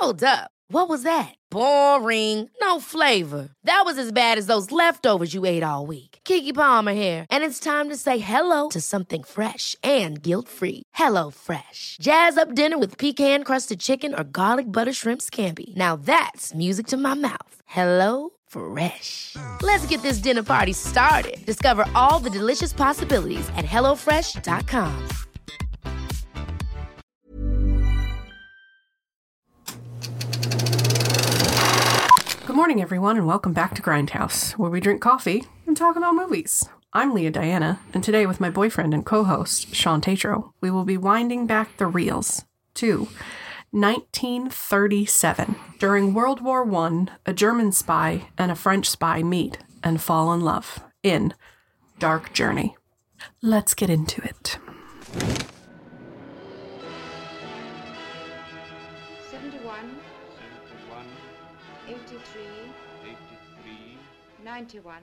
Hold up. What was that? Boring. No flavor. That was as bad as those leftovers you ate all week. Keke Palmer here, and it's time to say hello to something fresh and guilt-free. Hello Fresh. Jazz up dinner with pecan-crusted chicken or garlic butter shrimp scampi. Now that's music to my mouth. Hello Fresh. Let's get this dinner party started. Discover all the delicious possibilities at hellofresh.com. Good morning, everyone, and welcome back to Grindhouse, where we drink coffee and talk about movies. I'm Leah Diana, and today with my boyfriend and co-host, Sean Tatro, we will be winding back the reels to 1937. During World War I, a German spy and a French spy meet and fall in love in Dark Journey. Let's get into it. 71, 83, 91.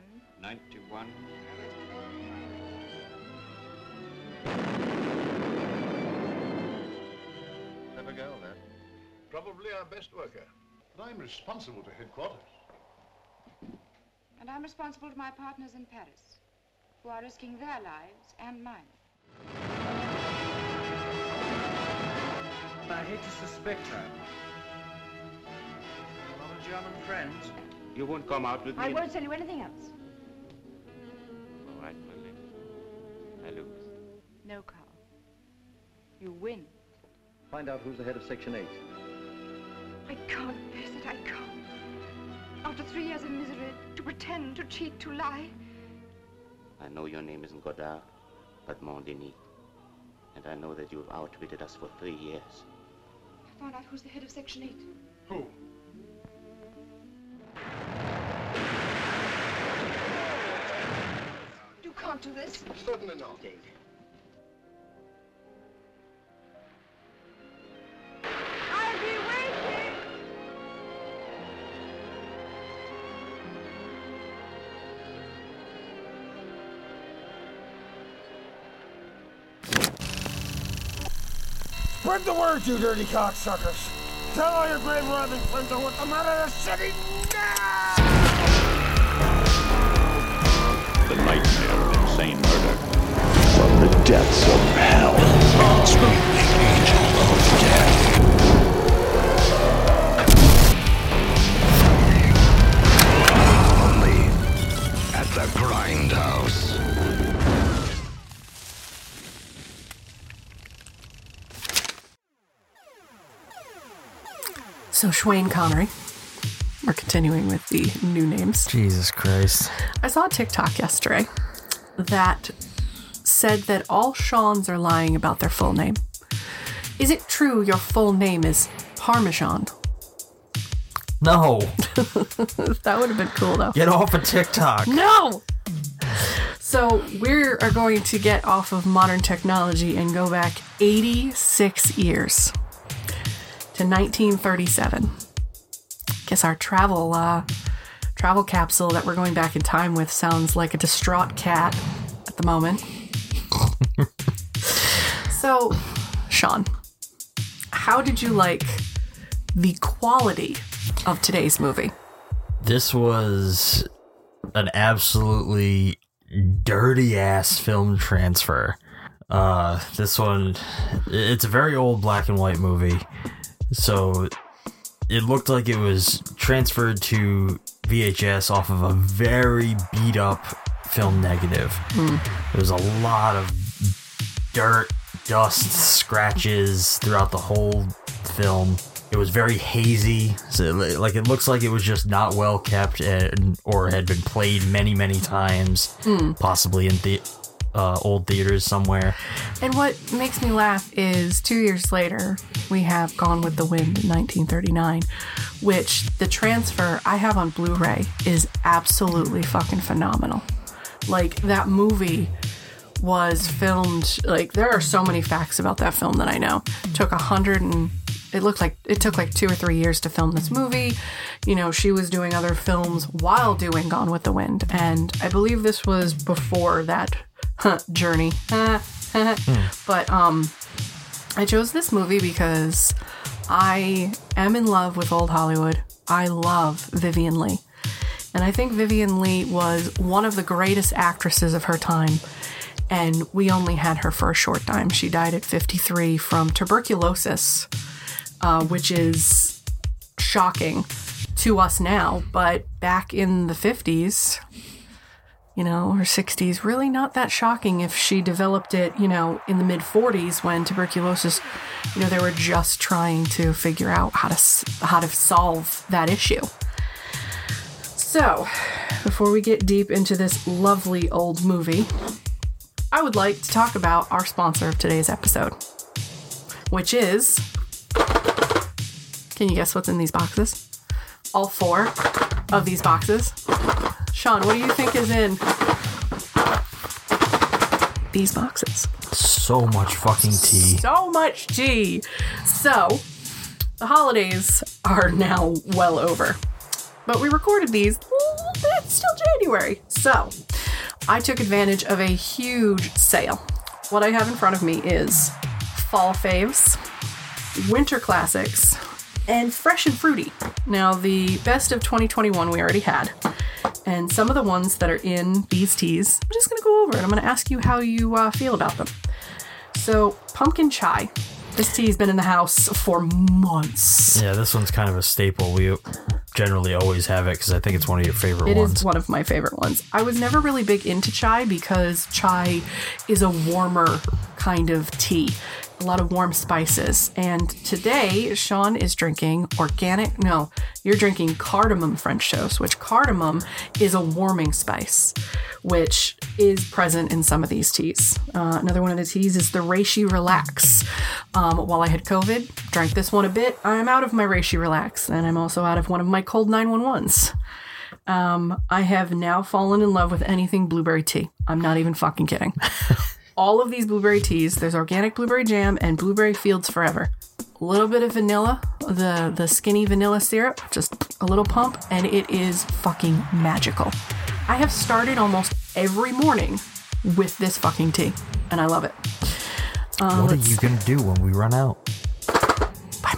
Clever girl, that. Probably our best worker. But I'm responsible to headquarters. And I'm responsible to my partners in Paris, who are risking their lives and mine. I hate to suspect her. A lot of German friends. You won't come out with me? I won't tell you anything else. All right, Lily. I lose. No, Carl. You win. Find out who's the head of Section 8. I can't face it, I can't. After 3 years of misery, to pretend, to cheat, to lie. I know your name isn't Godard, but Mondini. And I know that you have outwitted us for 3 years. I found out who's the head of Section 8. Who? You can't do this. Certainly not. I'll be waiting. Spread the word, you dirty cocksuckers. Tell all your grave robbing friends I want them out of the city now! The nightmare of insane murder. From the depths of hell. The angel of death. Only at the Grindhouse. So, Schwain Connery. We're continuing with the new names. Jesus Christ. I saw a TikTok yesterday that said that all Seans are lying about their full name. Is it true your full name is Parmesan? No. That would have been cool, though. Get off of TikTok. No! So we are going to get off of modern technology and go back 86 years to 1937. Guess our travel capsule that we're going back in time with sounds like a distraught cat at the moment. So, Sean, how did you like the quality of today's movie? This was an absolutely dirty ass film transfer. This one, it's a very old black and white movie, so it looked like it was transferred to VHS off of a very beat up film negative. There was a lot of dirt, dust, scratches throughout the whole film. It was very hazy, so like it looks like it was just not well kept or had been played many, many times, possibly in the old theaters somewhere. And what makes me laugh is 2 years later, we have Gone with the Wind in 1939, which the transfer I have on Blu-ray is absolutely fucking phenomenal. Like, that movie was filmed, like, there are so many facts about that film that I know. It took like 2 or 3 years to film this movie. You know, she was doing other films while doing Gone with the Wind, and I believe this was before that journey. But I chose this movie because I am in love with old Hollywood. I love Vivien Leigh. And I think Vivien Leigh was one of the greatest actresses of her time. And we only had her for a short time. She died at 53 from tuberculosis, which is shocking to us now. But back in the 50s, or 60s, really not that shocking if she developed it, in the mid 40s when tuberculosis, they were just trying to figure out how to solve that issue. So, before we get deep into this lovely old movie, I would like to talk about our sponsor of today's episode, which is, can you guess what's in these boxes? All 4 of these boxes. Sean, what do you think is in these boxes? So much fucking tea. So much tea. So, the holidays are now well over. But we recorded these, it's still January. So, I took advantage of a huge sale. What I have in front of me is fall faves, winter classics, and fresh and fruity. Now, the best of 2021 we already had. And some of the ones that are in these teas, I'm just going to go over it. I'm going to ask you how you feel about them. So, pumpkin chai. This tea has been in the house for months. Yeah, this one's kind of a staple. We generally always have it because I think it's one of your favorite ones. It is one of my favorite ones. I was never really big into chai because chai is a warmer kind of tea. A lot of warm spices. And today, Sean is drinking you're drinking cardamom French toast, which cardamom is a warming spice, which is present in some of these teas. Another one of the teas is the Reishi Relax. While I had COVID, drank this one a bit. I'm out of my Reishi Relax, and I'm also out of one of my cold 911s. I have now fallen in love with anything blueberry tea. I'm not even fucking kidding. All of these blueberry teas, there's organic blueberry jam and blueberry fields forever. A little bit of vanilla, the skinny vanilla syrup, just a little pump, and it is fucking magical. I have started almost every morning with this fucking tea, and I love it. What are you going to do when we run out? Buy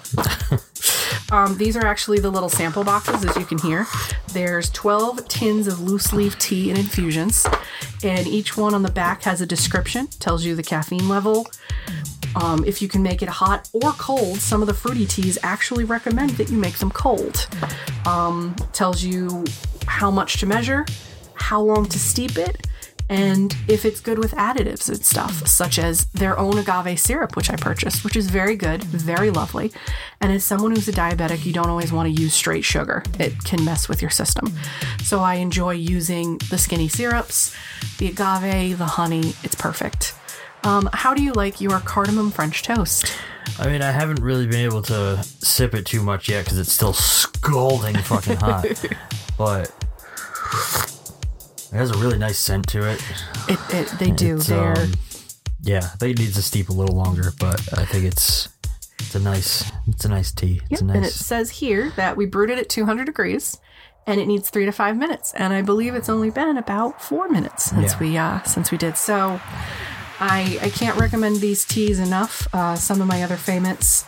more. These are actually the little sample boxes, as you can hear. There's 12 tins of loose leaf tea and infusions, and each one on the back has a description, tells you the caffeine level, if you can make it hot or cold. Some of the fruity teas actually recommend that you make them cold. Tells you how much to measure, how long to steep it, and if it's good with additives and stuff, such as their own agave syrup, which I purchased, which is very good, very lovely. And as someone who's a diabetic, you don't always want to use straight sugar. It can mess with your system. So I enjoy using the skinny syrups, the agave, the honey. It's perfect. How do you like your cardamom French toast? I mean, I haven't really been able to sip it too much yet because it's still scalding fucking hot. But it has a really nice scent to it. They do. Yeah, I think it needs to steep a little longer, but I think it's a nice tea. Yep, and it says here that we brewed it at 200 degrees, and it needs 3 to 5 minutes. And I believe it's only been about 4 minutes since we did. So I can't recommend these teas enough. Some of my other favorites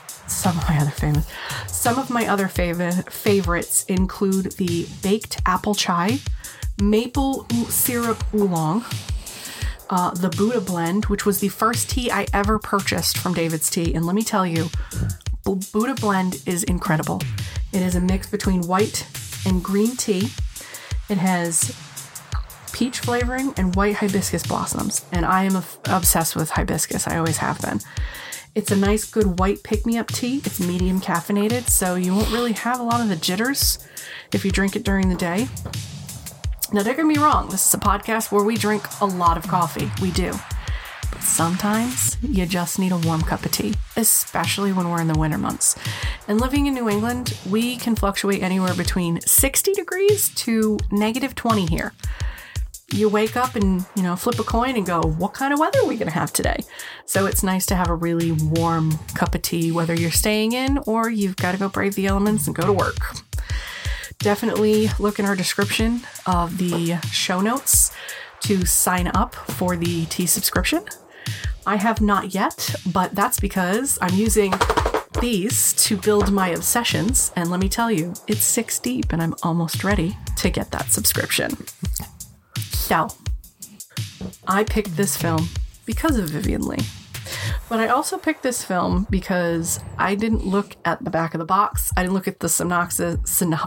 include the baked apple chai, maple syrup oolong, the Buddha blend, which was the first tea I ever purchased from David's Tea. And let me tell you, Buddha blend is incredible. It is a mix between white and green tea. It has peach flavoring and white hibiscus blossoms. And I am obsessed with hibiscus. I always have been. It's a nice, good white pick-me-up tea. It's medium caffeinated, so you won't really have a lot of the jitters if you drink it during the day. Now, don't get me wrong. This is a podcast where we drink a lot of coffee. We do. But sometimes you just need a warm cup of tea, especially when we're in the winter months. And living in New England, we can fluctuate anywhere between 60 degrees to -20 here. You wake up and, flip a coin and go, what kind of weather are we going to have today? So it's nice to have a really warm cup of tea, whether you're staying in or you've got to go brave the elements and go to work. Definitely look in our description of the show notes to sign up for the tea subscription. I have not yet, but that's because I'm using these to build my obsessions, and let me tell you, it's 6 deep, and I'm almost ready to get that subscription. So, I picked this film because of Vivien Leigh. But I also picked this film because I didn't look at the back of the box. I didn't look at the synopsis.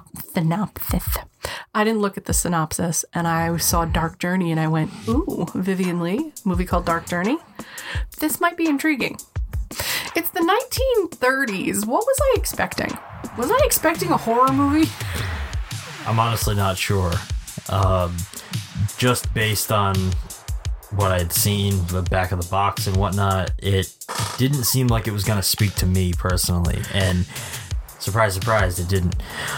I didn't look at the synopsis, and I saw Dark Journey, and I went, ooh, Vivien Leigh, movie called Dark Journey. This might be intriguing. It's the 1930s. What was I expecting? Was I expecting a horror movie? I'm honestly not sure. Just based on what I'd seen, the back of the box and whatnot, it didn't seem like it was going to speak to me personally. And surprise, surprise, it didn't.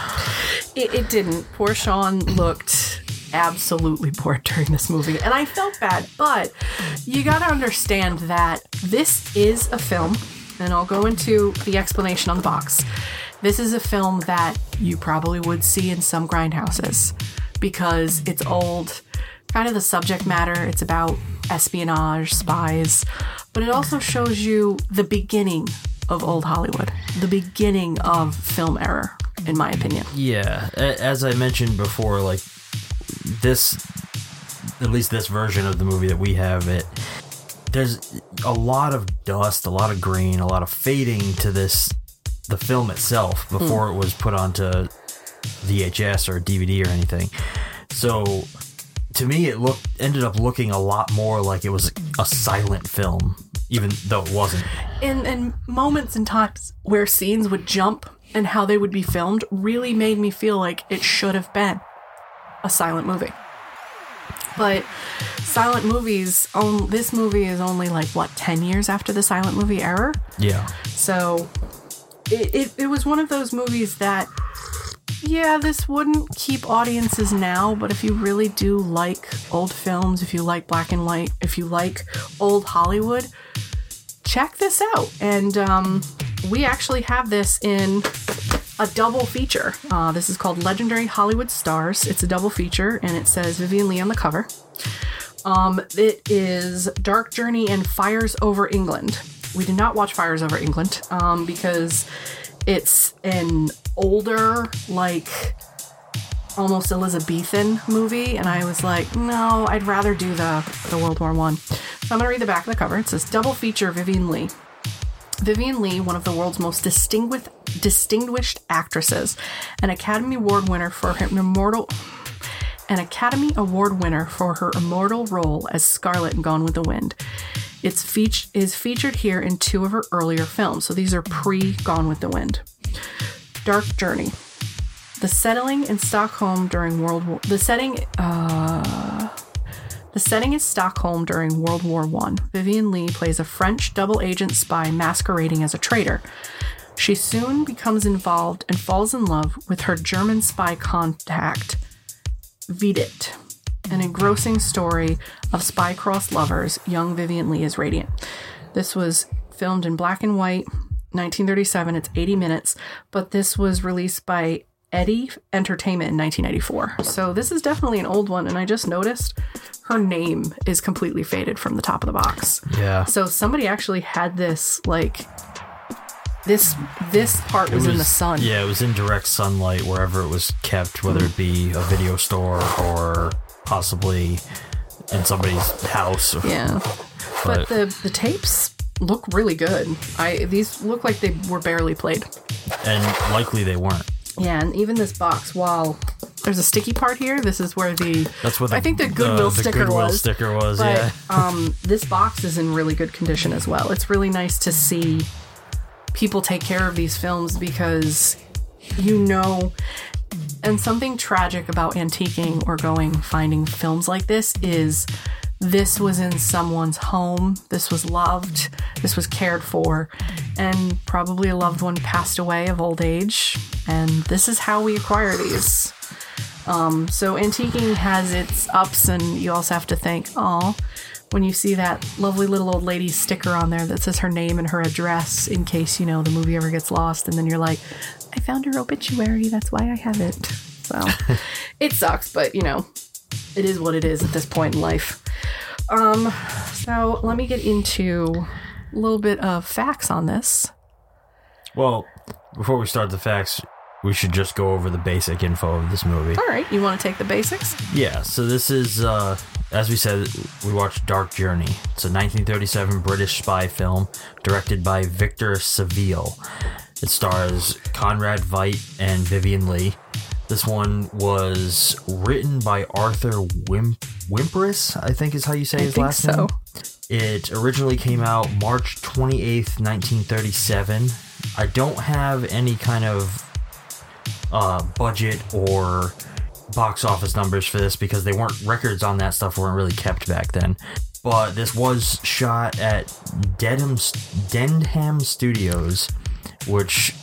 It didn't. Poor Sean looked absolutely bored during this movie, and I felt bad, but you got to understand that this is a film, and I'll go into the explanation on the box. This is a film that you probably would see in some grindhouses because it's old. Kind of the subject matter, it's about espionage, spies, but it also shows you the beginning of old Hollywood, the beginning of film era, in my opinion. Yeah, as I mentioned before, like this, at least this version of the movie that we have, there's a lot of dust, a lot of grain, a lot of fading to the film itself before it was put onto VHS or DVD or anything. So to me, it ended up looking a lot more like it was a silent film, even though it wasn't. And moments and times where scenes would jump and how they would be filmed really made me feel like it should have been a silent movie. But silent movies, this movie is only like, 10 years after the silent movie era? Yeah. So it was one of those movies that, yeah, this wouldn't keep audiences now, but if you really do like old films, if you like black and white, if you like old Hollywood, check this out. And we actually have this in a double feature. This is called Legendary Hollywood Stars. It's a double feature, and it says Vivien Leigh on the cover. It is Dark Journey and Fires Over England. We did not watch Fires Over England because it's an older, like, almost Elizabethan movie, and I was like, no, I'd rather do the World War I. So I'm going to read the back of the cover. It says, double feature Vivien Leigh. Vivien Leigh, one of the world's most distinguished actresses, an Academy Award winner for her immortal role as Scarlet in Gone with the Wind. Is featured here in 2 of her earlier films. So these are pre-Gone with the Wind. Dark Journey. The setting is Stockholm during World War I. Vivien Leigh plays a French double agent spy masquerading as a traitor. She soon becomes involved and falls in love with her German spy contact, Vedit. An engrossing story of spy-crossed lovers, young Vivien Leigh is radiant. This was filmed in black and white, 1937. It's 80 minutes, but this was released by Eddy Entertainment in 1994. So this is definitely an old one, and I just noticed her name is completely faded from the top of the box. Yeah. So somebody actually had this, like, this part was in the sun. Yeah, it was in direct sunlight wherever it was kept, whether it be a video store or possibly in somebody's house. Yeah. But the tapes look really good. These look like they were barely played. And likely they weren't. Yeah, and even this box, while there's a sticky part here, this is where I think the Goodwill sticker was. But, yeah. This box is in really good condition as well. It's really nice to see people take care of these films because, and something tragic about antiquing or finding films like this is this was in someone's home, this was loved, this was cared for, and probably a loved one passed away of old age, and this is how we acquire these. So antiquing has its ups, and you also have to think, when you see that lovely little old lady sticker on there that says her name and her address in case, the movie ever gets lost, and then you're like, I found her obituary, that's why I have it. So it sucks, but it is what it is at this point in life. So let me get into a little bit of facts on this. Well, before we start the facts, we should just go over the basic info of this movie. All right, you want to take the basics? Yeah, so this is, as we said, we watched Dark Journey. It's a 1937 British spy film directed by Victor Saville. It stars Conrad Veidt and Vivian Leigh. This one was written by Arthur Wimperis, I think is how you say his last name. It originally came out March 28th, 1937. I don't have any kind of budget or box office numbers for this because records on that stuff weren't really kept back then. But this was shot at Denham Studios, which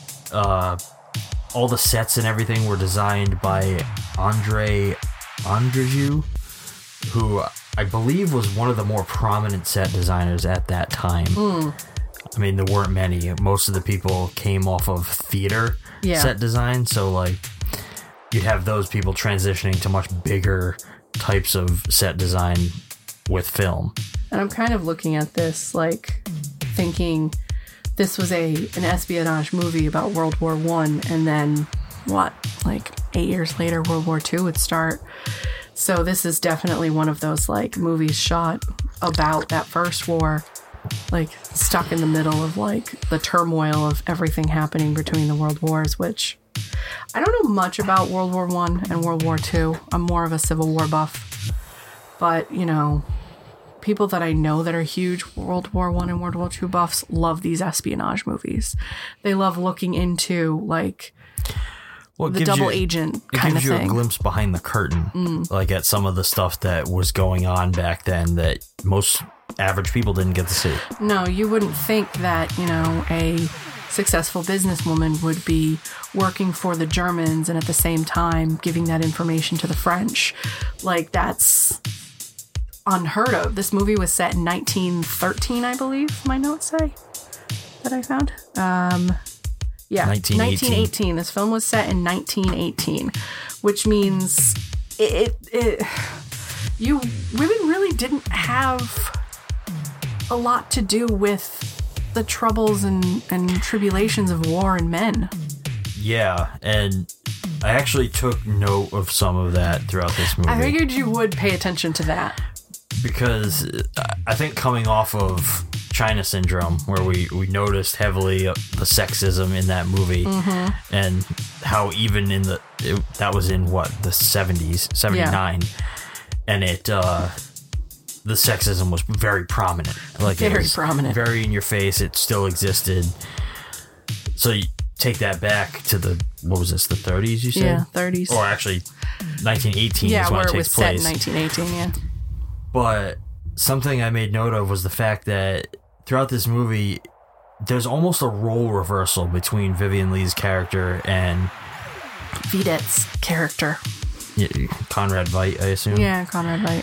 all the sets and everything were designed by Andre Andrejeu, who I believe was one of the more prominent set designers at that time. I mean, there weren't many. Most of the people came off of theater set design, so like you'd have those people transitioning to much bigger types of set design with film. And I'm kind of looking at this like thinking this was an espionage movie about World War I, and then like 8 years later World War II would start. So this is definitely one of those like movies shot about that first war, like stuck in the middle of like the turmoil of everything happening between the world wars, which I don't know much about World War I and World War II. I'm more of a Civil War buff. But, you know, people that I know that are huge World War I and World War II buffs love these espionage movies. They love looking into like the double agent kind of thing. It gives you a glimpse behind the curtain, like at some of the stuff that was going on back then that most average people didn't get to see. No, you wouldn't think that, you know, a successful businesswoman would be working for the Germans and at the same time giving that information to the French. Like, that's unheard of. This movie was set in 1913, I believe my notes say that I found. 1918. This film was set in 1918, which means women really didn't have a lot to do with the troubles and tribulations of war and men. Yeah, and I actually took note of some of that throughout this movie. I figured you would pay attention to that. Because I think coming off of China Syndrome, where we noticed heavily the sexism in that movie, and how even that was in what, the 70s, 79, and the sexism was very prominent. Like, very prominent. Very in your face. It still existed. So you take that back to the 30s, you said? Yeah, 30s. Or actually, 1918 is when it takes place. Yeah, where it was set in 1918, yeah. But something I made note of was the fact that throughout this movie, there's almost a role reversal between Vivian Leigh's character and Veidt's character. Yeah, Conrad Veidt, I assume. Yeah, Conrad Veidt.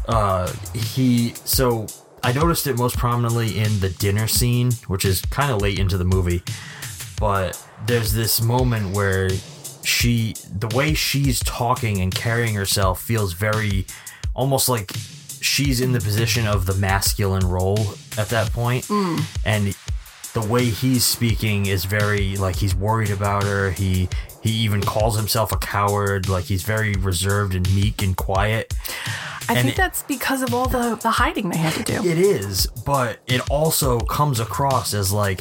So I noticed it most prominently in the dinner scene, which is kind of late into the movie. But there's this moment where the way she's talking and carrying herself feels very, almost like she's in the position of the masculine role at that point. And the way he's speaking is very, like, he's worried about her. He even calls himself a coward. Like, he's very reserved and meek and quiet. I think that's because of all the hiding they had to do. It is, but it also comes across as like,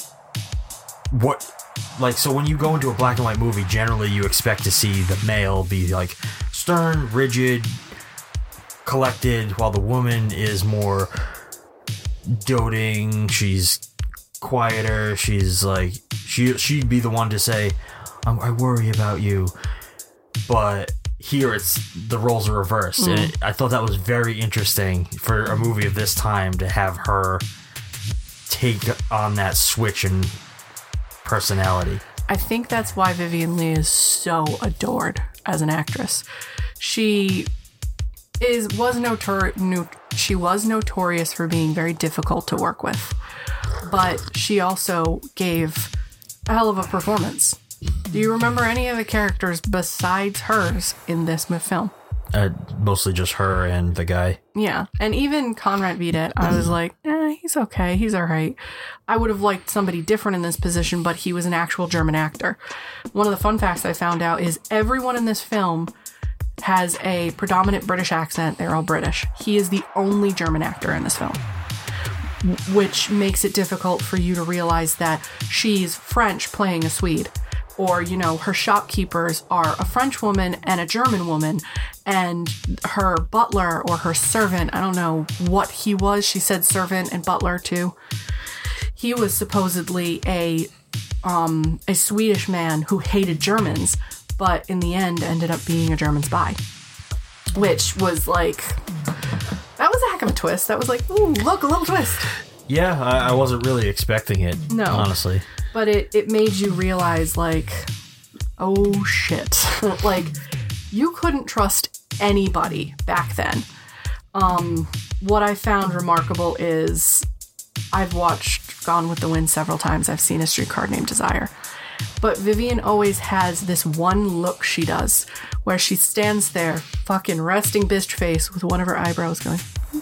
so when you go into a black and white movie, generally you expect to see the male be like stern, rigid, collected, while the woman is more doting. She's quieter. She's like, she'd be the one to say, I worry about you. But here the roles are reversed. And I thought that was very interesting for a movie of this time to have her take on that switch in personality. I think that's why Vivian Leigh is so adored as an actress. She was notorious for being very difficult to work with, but she also gave a hell of a performance. Do you remember any of the characters besides hers in this film? Mostly just her and the guy. Yeah, and even Conrad Veidt, I was like, he's okay. He's all right. I would have liked somebody different in this position, but he was an actual German actor. One of the fun facts I found out is everyone in this film has a predominant British accent. They're all British. He is the only German actor in this film, which makes it difficult for you to realize that she's French playing a Swede. Or, you know, her shopkeepers are a French woman and a German woman, and her butler or her servant, I don't know what he was. She said servant and butler too. He was supposedly a Swedish man who hated Germans, but in the end ended up being a German spy. Which was like, that was a heck of a twist. That was like, ooh, look, a little twist. Yeah, I wasn't really expecting it, no, honestly. But it made you realize, like, oh shit. Like, you couldn't trust anybody back then. What I found remarkable is I've watched Gone with the Wind several times. I've seen A Streetcar Named Desire. But Vivian always has this one look she does where she stands there, fucking resting bitch face with one of her eyebrows going,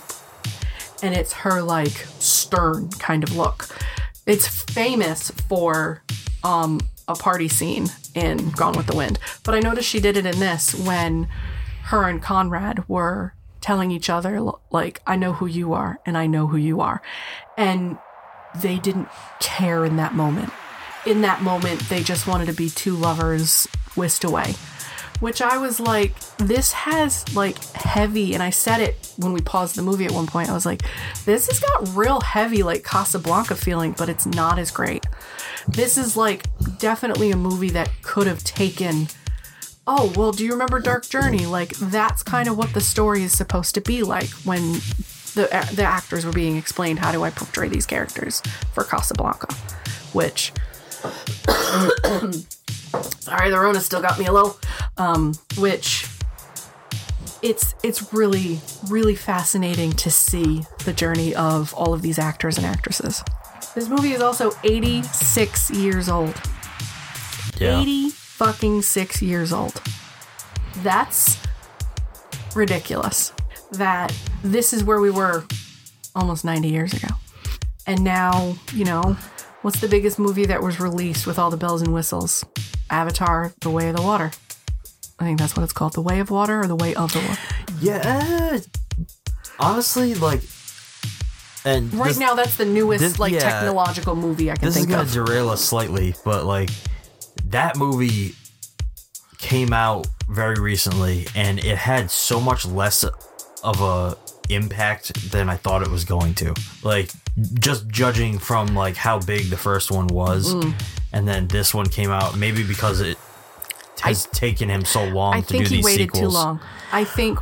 and it's her, like, stern kind of look. It's famous for a party scene in Gone with the Wind. But I noticed she did it in this when her and Conrad were telling each other, like, I know who you are, and I know who you are. And they didn't care in that moment. In that moment, they just wanted to be two lovers whisked away. Which I was like, this has, like, heavy, and I said it when we paused the movie at one point, I was like, this has got real heavy, like, Casablanca feeling, but it's not as great. This is, like, definitely a movie that could have taken, oh, well, do you remember Dark Journey? Like, that's kind of what the story is supposed to be like when the actors were being explained, how do I portray these characters for Casablanca? Which... Sorry, the Rona still got me a little. Which it's really, really fascinating to see the journey of all of these actors and actresses. This movie is also 86 years old. Yeah. 80 fucking 6 years old. That's ridiculous. That this is where we were almost 90 years ago. And now, you know, what's the biggest movie that was released with all the bells and whistles? Avatar, The Way of the Water. I think that's what it's called. The Way of Water or The Way of the Water? Yeah. Honestly, like... And right now, that's the newest technological movie I can think of. This is going to derail us slightly, but like that movie came out very recently, and it had so much less of a impact than I thought it was going to. Like, just judging from like how big the first one was, and then this one came out, maybe because it has taken him so long to do these sequels. I think he waited too long. I think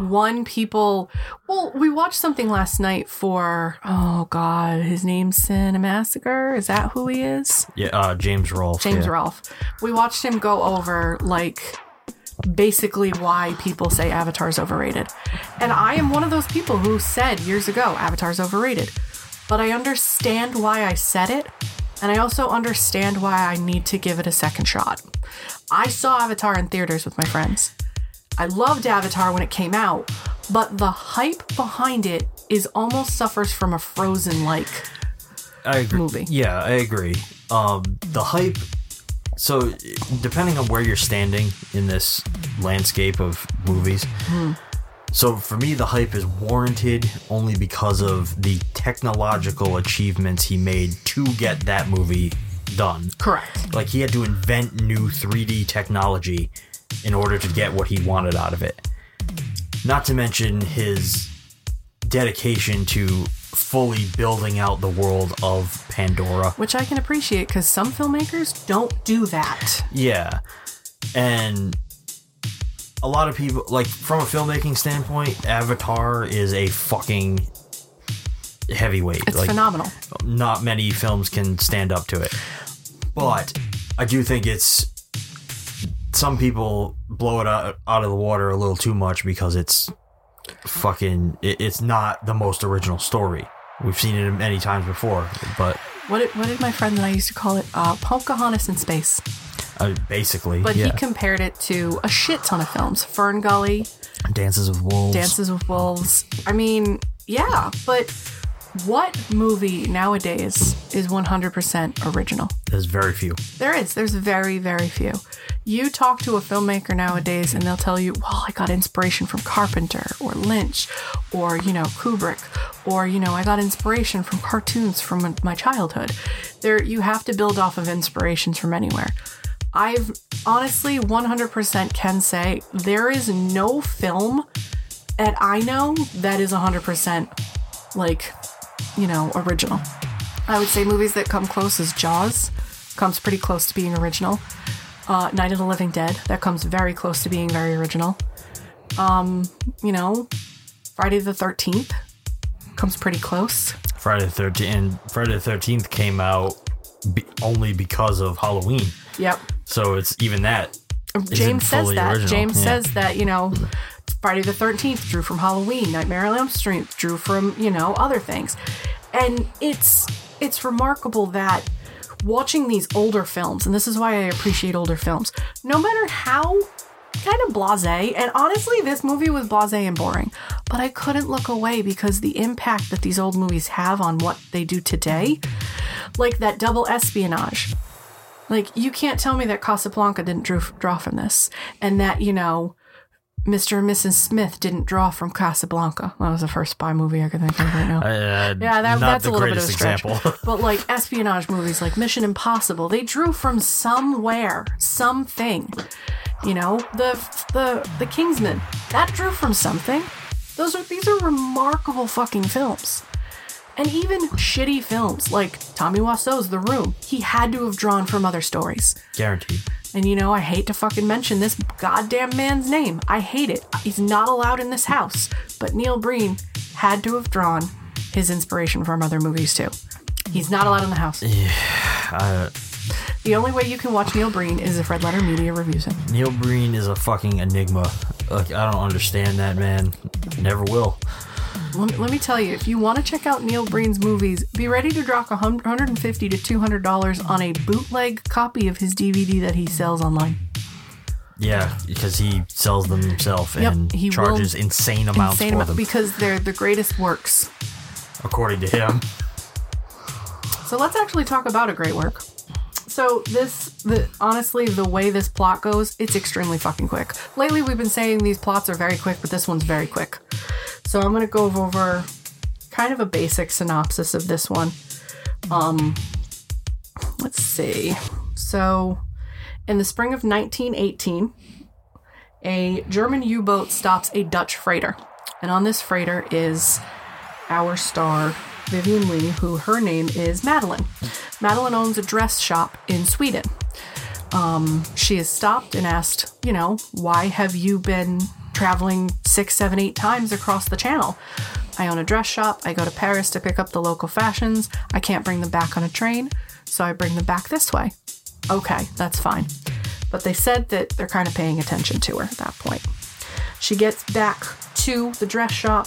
we watched something last night for, oh God, his name's Cinemassacre. Is that who he is? Yeah, James Rolfe. Rolfe. We watched him go over, like, basically why people say Avatar's overrated. And I am one of those people who said years ago, Avatar's overrated. But I understand why I said it, and I also understand why I need to give it a second shot. I saw Avatar in theaters with my friends. I loved Avatar when it came out, but the hype behind it almost suffers from a Frozen-like movie. Yeah, I agree. The hype... So, depending on where you're standing in this landscape of movies... So, for me, the hype is warranted only because of the technological achievements he made to get that movie done. Correct. Like, he had to invent new 3D technology in order to get what he wanted out of it. Not to mention his dedication to fully building out the world of Pandora. Which I can appreciate, because some filmmakers don't do that. Yeah. And a lot of people, like, from a filmmaking standpoint, Avatar is a fucking heavyweight. It's phenomenal. Not many films can stand up to it. But I do think some people blow it out of the water a little too much because it's not the most original story. We've seen it many times before, but... What did my friend that I used to call it? Pocahontas in space. Basically, but he compared it to a shit ton of films. Fern Gully. Dances with Wolves. I mean, yeah, but What movie nowadays is 100% original? There's very few. There's very, very few. You talk to a filmmaker nowadays and they'll tell you, well, I got inspiration from Carpenter or Lynch or, Kubrick, or, I got inspiration from cartoons from my childhood. You have to build off of inspirations from anywhere. I've honestly 100% can say there is no film that I know that is 100% original. I would say movies that come close is Jaws, comes pretty close to being original. Night of the Living Dead, that comes very close to being very original. Friday the 13th comes pretty close. Friday the 13th came out only because of Halloween. Yep. So it's even that. James says that. Original. James says that, Friday the 13th drew from Halloween. Nightmare on Elm Street drew from, other things. And it's remarkable that watching these older films, and this is why I appreciate older films, no matter how kind of blasé, and honestly, this movie was blasé and boring, but I couldn't look away because the impact that these old movies have on what they do today, like that double espionage. You can't tell me that Casablanca didn't draw from this, and that, Mr. and Mrs. Smith didn't draw from Casablanca. That was the first spy movie I could think of right now. That's a little bit of a stretch. Example. But espionage movies like Mission Impossible, they drew from somewhere, something. The Kingsman, that drew from something. These are remarkable fucking films. And even shitty films like Tommy Wiseau's The Room, he had to have drawn from other stories. Guaranteed. And I hate to fucking mention this goddamn man's name. I hate it. He's not allowed in this house. But Neil Breen had to have drawn his inspiration from other movies too. He's not allowed in the house. Yeah. The only way you can watch Neil Breen is if Red Letter Media reviews him. Neil Breen is a fucking enigma. I don't understand that man. Never will. Let me tell you, if you want to check out Neil Breen's movies, be ready to drop $150 to $200 on a bootleg copy of his DVD that he sells online. Yeah, because he sells them himself and he charges insane amounts for them. Because they're the greatest works. According to him. So let's actually talk about a great work. So honestly, the way this plot goes, it's extremely fucking quick. Lately, we've been saying these plots are very quick, but this one's very quick. So I'm going to go over kind of a basic synopsis of this one. Let's see. So in the spring of 1918, a German U-boat stops a Dutch freighter. And on this freighter is our star, Vivian Lee, who her name is Madeline. Madeline owns a dress shop in Sweden. She is stopped and asked, why have you been traveling 6, 7, 8 times across the channel? I own a dress shop. I go to Paris to pick up the local fashions. I can't bring them back on a train, so I bring them back this way. Okay, that's fine. But they said that they're kind of paying attention to her at that point. She gets back to the dress shop,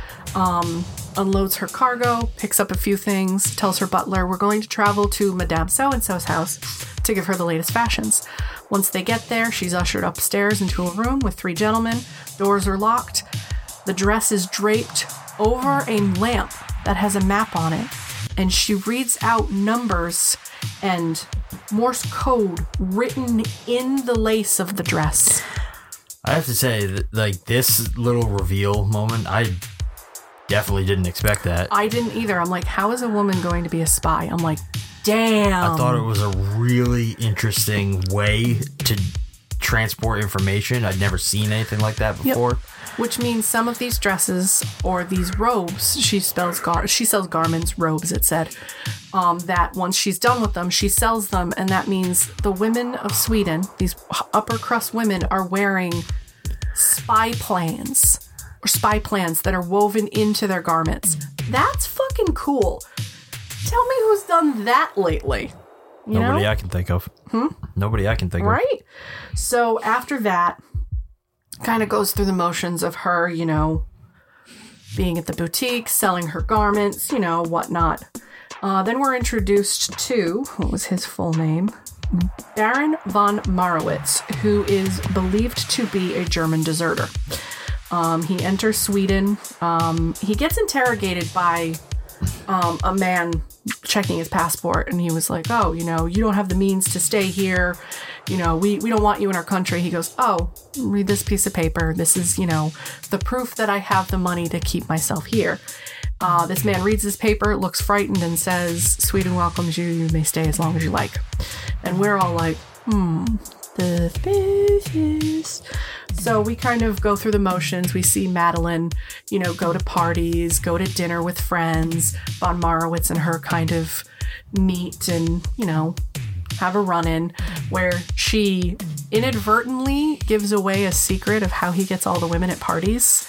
unloads her cargo, picks up a few things, tells her butler, we're going to travel to Madame So-and-so's house to give her the latest fashions. Once they get there, she's ushered upstairs into a room with 3 gentlemen. Doors are locked. The dress is draped over a lamp that has a map on it. And she reads out numbers and Morse code written in the lace of the dress. I have to say, that, this little reveal moment, I definitely didn't expect that. I didn't either. I'm like, how is a woman going to be a spy? I'm like, damn. I thought it was a really interesting way to transport information. I'd never seen anything like that before. Yep. Which means some of these dresses or these robes, she sells garments, robes, it said, that once she's done with them, she sells them. And that means the women of Sweden, these upper crust women, are wearing spy plans that are woven into their garments. That's fucking cool. Tell me who's done that lately. Nobody I can think of. Nobody I can think of. Right? So after that, kind of goes through the motions of her, being at the boutique, selling her garments, whatnot. Then we're introduced to, what was his full name? Baron von Marowitz, who is believed to be a German deserter. He enters Sweden. He gets interrogated by a man checking his passport, and he was like, oh, you don't have the means to stay here. We don't want you in our country. He goes, oh, read this piece of paper. This is, the proof that I have the money to keep myself here. This man reads this paper, looks frightened, and says, Sweden welcomes you. You may stay as long as you like. And we're all like, suspicious. So we kind of go through the motions. We see Madeline, go to parties, go to dinner with friends. Von Marowitz and her kind of meet and, have a run-in where she inadvertently gives away a secret of how he gets all the women at parties.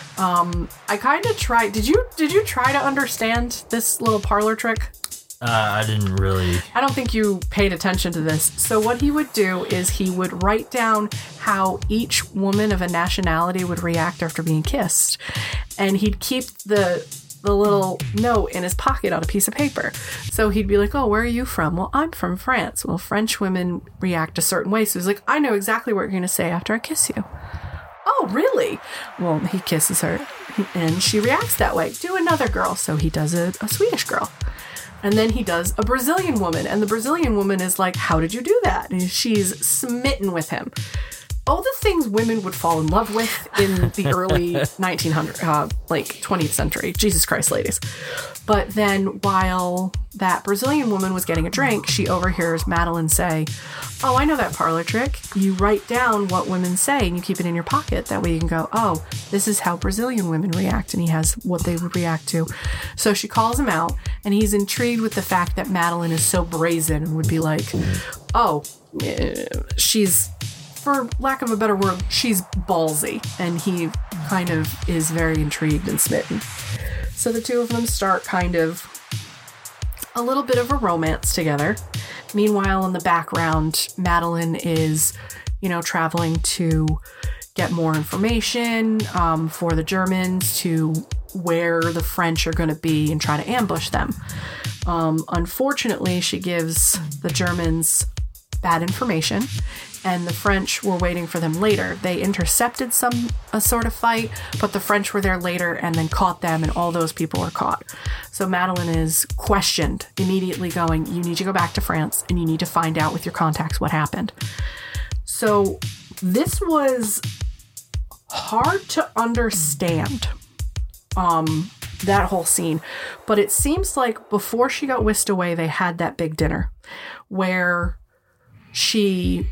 I kind of tried. Did you try to understand this little parlor trick? I didn't really. I don't think you paid attention to this. So what he would do is he would write down how each woman of a nationality would react after being kissed. And he'd keep the little note in his pocket on a piece of paper. So he'd be like, oh, where are you from? Well, I'm from France. Well, French women react a certain way. So he's like, I know exactly what you're going to say after I kiss you. Oh, really? Well, he kisses her and she reacts that way. Do another girl. So he does a Swedish girl. And then he does a Brazilian woman. And the Brazilian woman is like, how did you do that? And she's smitten with him. All the things women would fall in love with in the early 20th century. Jesus Christ, ladies. But then while that Brazilian woman was getting a drink, she overhears Madeline say, oh, I know that parlor trick. You write down what women say and you keep it in your pocket. That way you can go, oh, this is how Brazilian women react. And he has what they would react to. So she calls him out and he's intrigued with the fact that Madeline is so brazen and would be like, oh, she's... for lack of a better word, she's ballsy. And he kind of is very intrigued and smitten. So the two of them start kind of a little bit of a romance together. Meanwhile, in the background, Madeline is, traveling to get more information for the Germans, to where the French are going to be and try to ambush them. Unfortunately, she gives the Germans bad information, and the French were waiting for them later. They intercepted a sort of fight, but the French were there later and then caught them, and all those people were caught. So Madeline is questioned, immediately going, you need to go back to France and you need to find out with your contacts what happened. So this was hard to understand, that whole scene. But it seems like before she got whisked away, they had that big dinner where she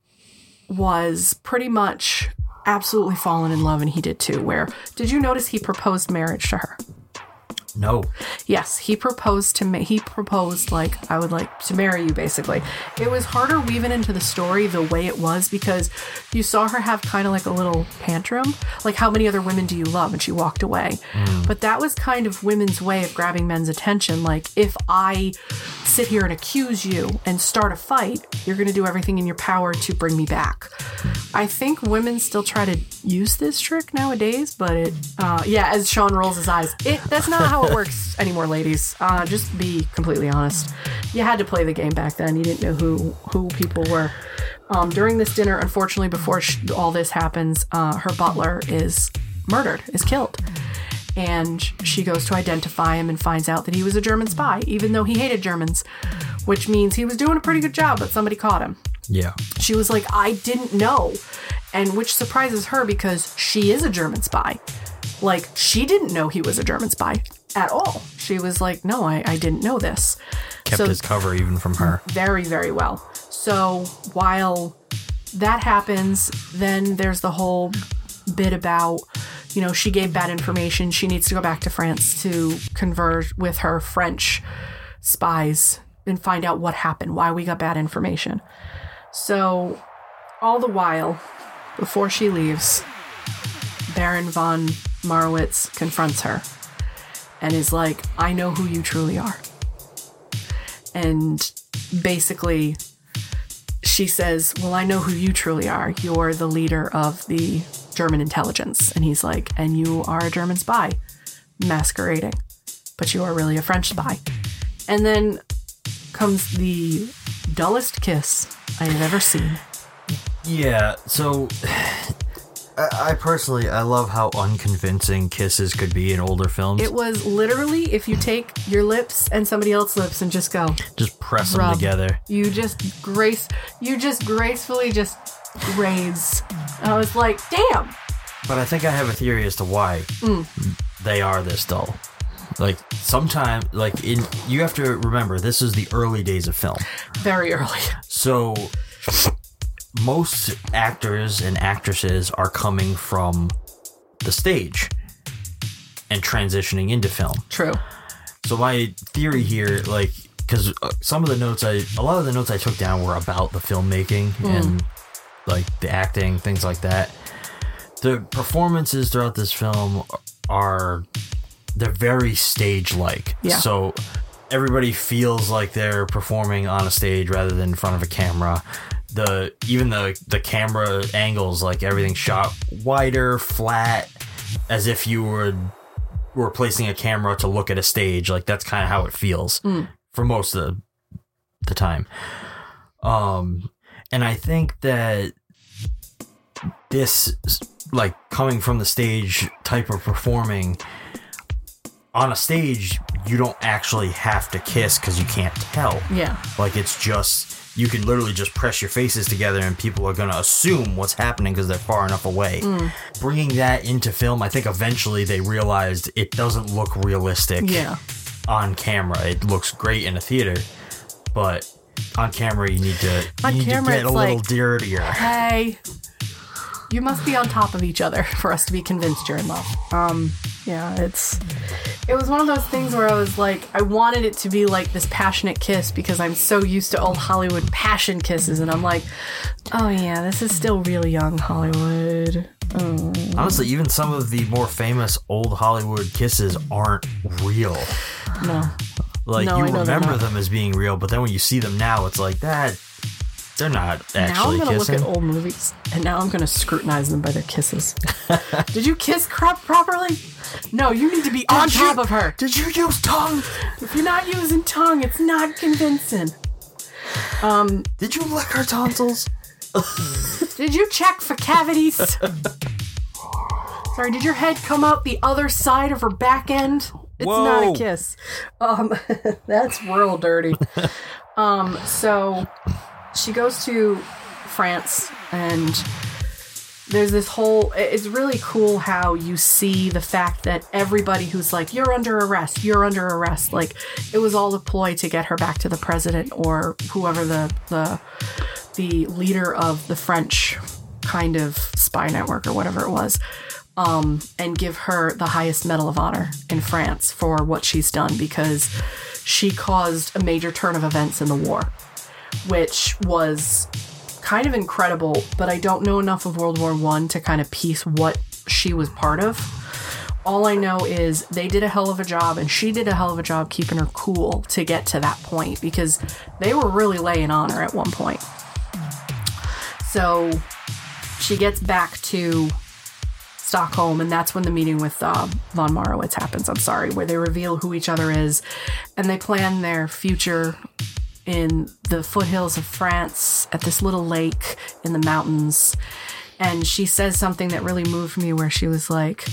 was pretty much absolutely fallen in love, and he did too. Where, did you notice he proposed marriage to her? No. Yes, he proposed like, I would like to marry you, basically. It was harder weaving into the story the way it was because you saw her have kind of like a little tantrum, like, how many other women do you love? And she walked away. But that was kind of women's way of grabbing men's attention. Like, if I sit here and accuse you and start a fight, you're going to do everything in your power to bring me back. I think women still try to use this trick nowadays, but as Sean rolls his eyes, that's not how it works anymore, ladies. Just be completely honest. You had to play the game back then. You didn't know who people were. During this dinner, unfortunately, before all this happens, her butler is murdered, is killed. And she goes to identify him and finds out that he was a German spy, even though he hated Germans, which means he was doing a pretty good job, but somebody caught him. Yeah. She was like, I didn't know. And which surprises her because she is a German spy. Like, she didn't know he was a German spy at all. She was like, no, I didn't know this. Kept his cover even from her. Very, very well. So while that happens, then there's the whole bit about, she gave bad information. She needs to go back to France to converse with her French spies and find out what happened, why we got bad information. So all the while, before she leaves, Baron von Marowitz confronts her and is like, I know who you truly are. And basically she says, well, I know who you truly are. You're the leader of the German intelligence. And he's like, and you are a German spy masquerading, but you are really a French spy. And then comes the dullest kiss I have ever seen. Yeah, so I personally, I love how unconvincing kisses could be in older films. It was literally, if you take your lips and somebody else's lips and just go, just press them rub. together. You just gracefully just raise. I was like, damn. But I think I have a theory as to why they are this dull. Like, sometimes, you have to remember, this is the early days of film. Very early. So, most actors and actresses are coming from the stage and transitioning into film. True. So my theory here, because a lot of the notes I took down were about the filmmaking and the acting, things like that. The performances throughout this film they're very stage-like. Yeah. So everybody feels like they're performing on a stage rather than in front of a camera. Even the camera angles, everything's shot wider, flat, as if you were placing a camera to look at a stage. That's kind of how it feels for most of the time. And I think that this, coming from the stage type of performing, on a stage, you don't actually have to kiss because you can't tell. Yeah. It's just... You can literally just press your faces together and people are going to assume what's happening because they're far enough away. Bringing that into film, I think eventually they realized it doesn't look realistic on camera. It looks great in a theater, but on camera you need to get a little dirtier. Hey, you must be on top of each other for us to be convinced you're in love. It was one of those things where I was like, I wanted it to be like this passionate kiss because I'm so used to old Hollywood passion kisses, and I'm like, oh yeah, this is still really young Hollywood. Honestly, even some of the more famous old Hollywood kisses aren't real. No. You remember them as being real, but then when you see them now, it's like that. They're not actually kissing. Now I'm going to look at old movies, and now I'm going to scrutinize them by their kisses. Did you kiss properly? No, you need to be on top of her. Did you use tongue? If you're not using tongue, it's not convincing. Did you lick her tonsils? Did you check for cavities? Sorry, did your head come out the other side of her back end? It's not a kiss. That's real dirty. So... She goes to France, and there's this whole... It's really cool how you see the fact that everybody who's like, you're under arrest. It was all a ploy to get her back to the president or whoever the leader of the French kind of spy network or whatever it was, and give her the highest Medal of Honor in France for what she's done because she caused a major turn of events in the war, which was kind of incredible, but I don't know enough of World War I to kind of piece what she was part of. All I know is they did a hell of a job, and she did a hell of a job keeping her cool to get to that point, because they were really laying on her at one point. So she gets back to Stockholm, and that's when the meeting with von Marowitz happens, where they reveal who each other is, and they plan their future in the foothills of France at this little lake in the mountains. And she says something that really moved me, where she was like,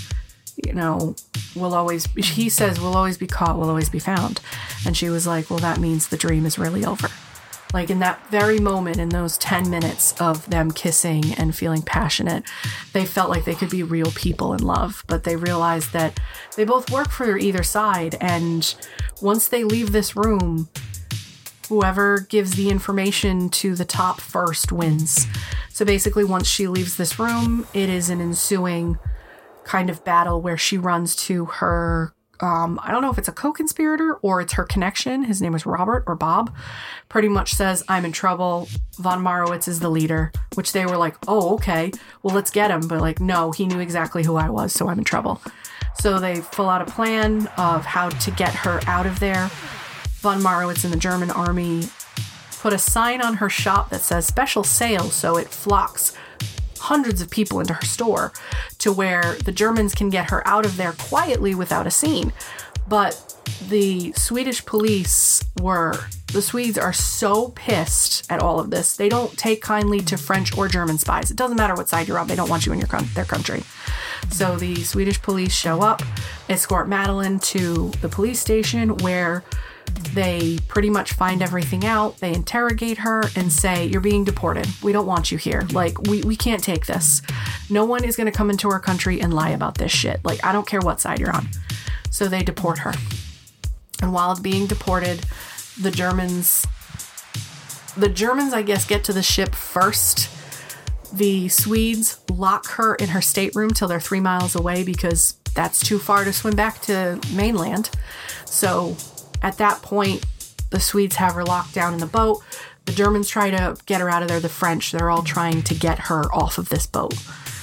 he says, we'll always be caught, we'll always be found. And she was like, well, that means the dream is really over. In that very moment, in those 10 minutes of them kissing and feeling passionate, they felt like they could be real people in love. But they realized that they both work for either side. And once they leave this room, whoever gives the information to the top first wins. So basically, once she leaves this room, it is an ensuing kind of battle where she runs to her, I don't know if it's a co-conspirator or it's her connection. His name is Robert or Bob. Pretty much says, I'm in trouble. Von Marowitz is the leader, which they were like, oh, okay, well, let's get him. But no, he knew exactly who I was, so I'm in trouble. So they fill out a plan of how to get her out of there. Von Marowitz and the German army put a sign on her shop that says special sale, so it flocks hundreds of people into her store to where the Germans can get her out of there quietly without a scene. But the Swedish police were the Swedes are so pissed at all of this. They don't take kindly to French or German spies. It doesn't matter what side you're on. They don't want you in their country. So the Swedish police show up, escort Madeline to the police station where they pretty much find everything out. They interrogate her and say, you're being deported. We don't want you here. Like, we can't take this. No one is going to come into our country and lie about this shit. Like, I don't care what side you're on. So they deport her. And while being deported, the Germans, I guess, get to the ship first. The Swedes lock her in her stateroom till they're 3 miles away because that's too far to swim back to mainland. So at that point, the Swedes have her locked down in the boat. The Germans try to get her out of there. The French, they're all trying to get her off of this boat.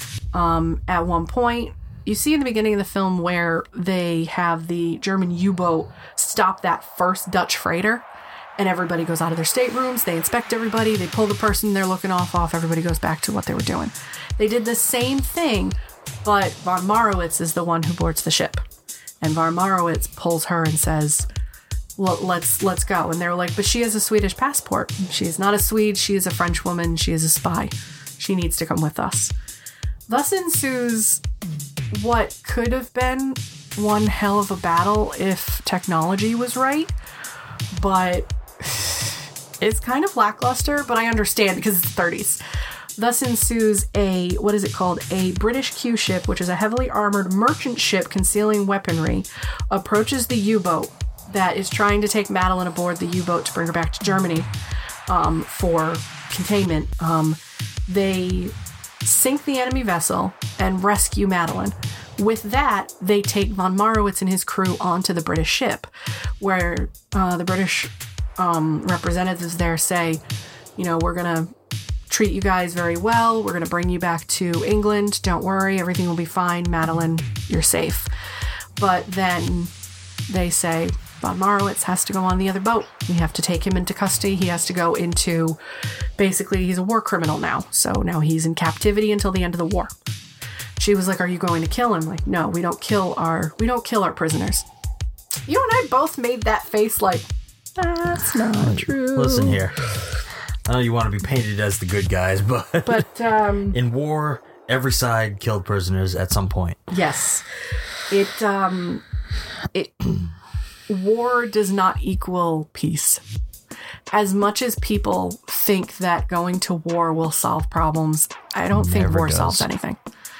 At one point, you see in the beginning of the film where they have the German U-boat stop that first Dutch freighter, and everybody goes out of their staterooms. They inspect everybody. They pull the person they're looking off. Everybody goes back to what they were doing. They did the same thing, but von Marowitz is the one who boards the ship. And von Marowitz pulls her and says, well, let's go. And they're like, but she has a Swedish passport. She is not a Swede. She is a French woman. She is a spy. She needs to come with us. Thus ensues what could have been one hell of a battle if technology was right. But it's kind of lackluster, but I understand because it's the 30s. Thus ensues a British Q ship, which is a heavily armored merchant ship concealing weaponry, approaches the U-boat that is trying to take Madeline aboard the U-boat to bring her back to Germany for containment. They sink the enemy vessel and rescue Madeline. With that, they take von Marowitz and his crew onto the British ship, where the British representatives there say, we're going to treat you guys very well. We're going to bring you back to England. Don't worry. Everything will be fine. Madeline, you're safe. But then they say von Marowitz has to go on the other boat. We have to take him into custody. He has to go into, basically, he's a war criminal now. So now he's in captivity until the end of the war. She was like, are you going to kill him? Like, no, we don't kill our prisoners. You and I both made that face like, that's not true. Listen here. I know you want to be painted as the good guys, but in war, every side killed prisoners at some point. Yes. War does not equal peace. As much as people think that going to war will solve problems, I don't think war solves anything.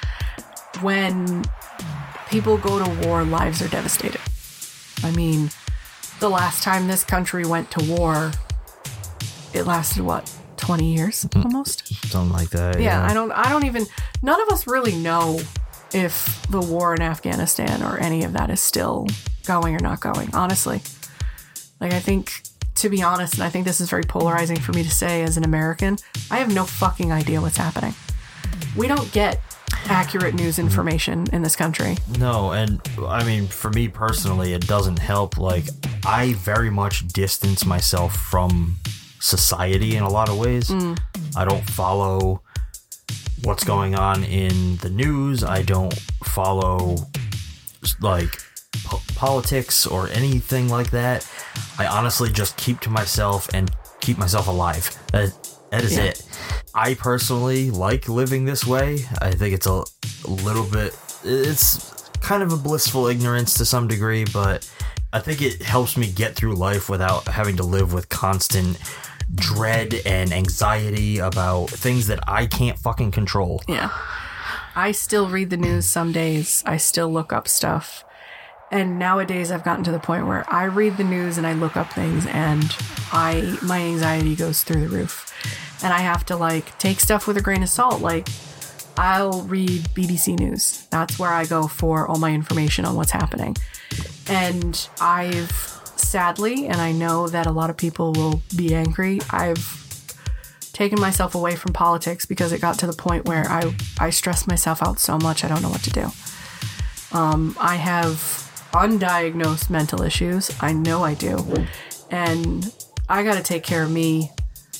When people go to war, lives are devastated. I mean, the last time this country went to war, it lasted, 20 years almost? Something like that. Yeah, I don't even, none of us really know if the war in Afghanistan or any of that is still going or not going, honestly. Like, I think, to be honest, and I think this is very polarizing for me to say as an American, I have no fucking idea what's happening. We don't get accurate news information in this country. No, and I mean, for me personally, it doesn't help. Like, I very much distance myself from society in a lot of ways. I don't follow what's going on in the news. I don't follow, like, politics or anything like that. I honestly just keep to myself and keep myself alive. That is it. I personally like living this way. I think it's a little bit, it's kind of a blissful ignorance to some degree, but I think it helps me get through life without having to live with constant dread and anxiety about things that I can't fucking control. Yeah. I still read the news some days. I still look up stuff. And nowadays I've gotten to the point where I read the news and I look up things and my anxiety goes through the roof. And I have to, like, take stuff with a grain of salt. Like, I'll read BBC News. That's where I go for all my information on what's happening. And I've, sadly, and I know that a lot of people will be angry, I've taken myself away from politics because it got to the point where I stress myself out so much I don't know what to do. I have undiagnosed mental issues. I know I do. And I got to take care of me.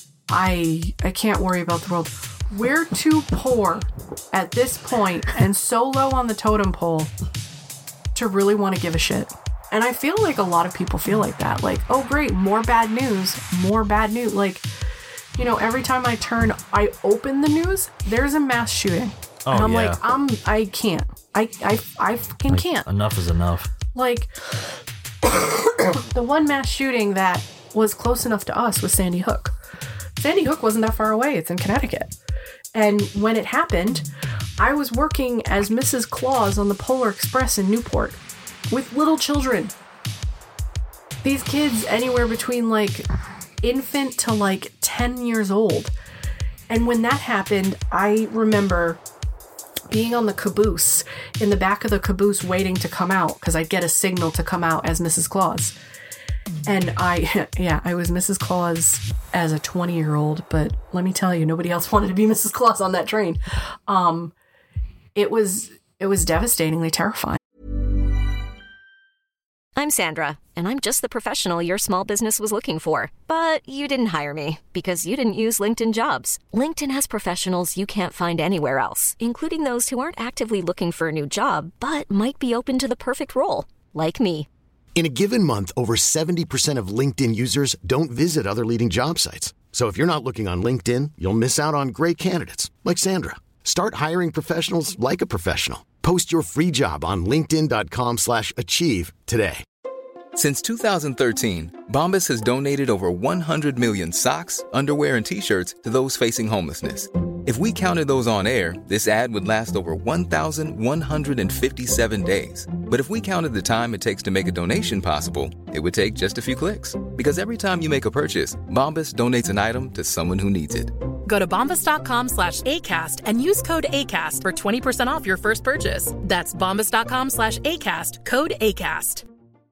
I can't worry about the world. We're too poor at this point and so low on the totem pole to really want to give a shit. And I feel like a lot of people feel like that. Like, oh, great, more bad news. Like, you know, every time I open the news, there's a mass shooting. Oh, and I'm yeah. like, I can't. I fucking can't. Enough is enough. Like, the one mass shooting that was close enough to us was Sandy Hook. Sandy Hook wasn't that far away. It's in Connecticut. And when it happened, I was working as Mrs. Claus on the Polar Express in Newport with little children. These kids anywhere between like infant to like 10 years old. And when that happened, I remember being on the caboose, in the back of the caboose waiting to come out because I'd get a signal to come out as Mrs. Claus. And I was Mrs. Claus as a 20-year-old, but let me tell you, nobody else wanted to be Mrs. Claus on that train. It was devastatingly terrifying. I'm Sandra, and I'm just the professional your small business was looking for. But you didn't hire me because you didn't use LinkedIn Jobs. LinkedIn has professionals you can't find anywhere else, including those who aren't actively looking for a new job, but might be open to the perfect role, like me. In a given month, over 70% of LinkedIn users don't visit other leading job sites. So if you're not looking on LinkedIn, you'll miss out on great candidates like Sandra. Start hiring professionals like a professional. Post your free job on linkedin.com/achieve today. Since 2013, Bombas has donated over 100 million socks, underwear, and T-shirts to those facing homelessness. If we counted those on air, this ad would last over 1,157 days. But if we counted the time it takes to make a donation possible, it would take just a few clicks. Because every time you make a purchase, Bombas donates an item to someone who needs it. Go to bombas.com/ACAST and use code ACAST for 20% off your first purchase. That's bombas.com/ACAST, code ACAST.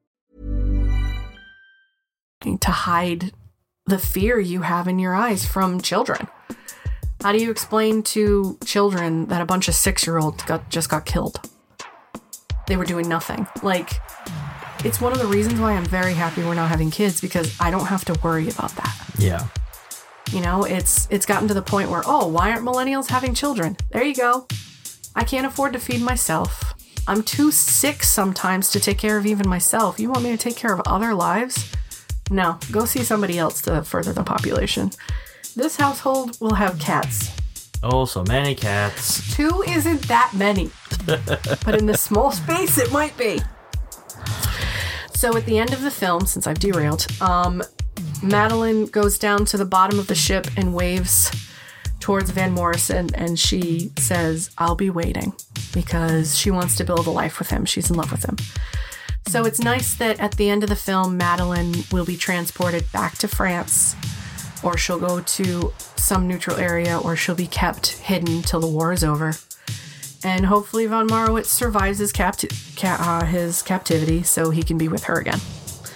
To hide the fear you have in your eyes from children. How do you explain to children that a bunch of 6-year-olds just got killed? They were doing nothing. Like, it's one of the reasons why I'm very happy we're not having kids, because I don't have to worry about that. Yeah. You know, it's gotten to the point where, oh, why aren't millennials having children? There you go. I can't afford to feed myself. I'm too sick sometimes to take care of even myself. You want me to take care of other lives? No, go see somebody else to further the population. This household will have cats. Oh, so many cats. 2 isn't that many. But in this small space, it might be. So at the end of the film, since I've derailed, Madeline goes down to the bottom of the ship and waves towards Van Morrison, and she says, I'll be waiting, because she wants to build a life with him. She's in love with him. So it's nice that at the end of the film, Madeline will be transported back to France, or she'll go to some neutral area, or she'll be kept hidden till the war is over. And hopefully Von Marwitz survives his captivity so he can be with her again.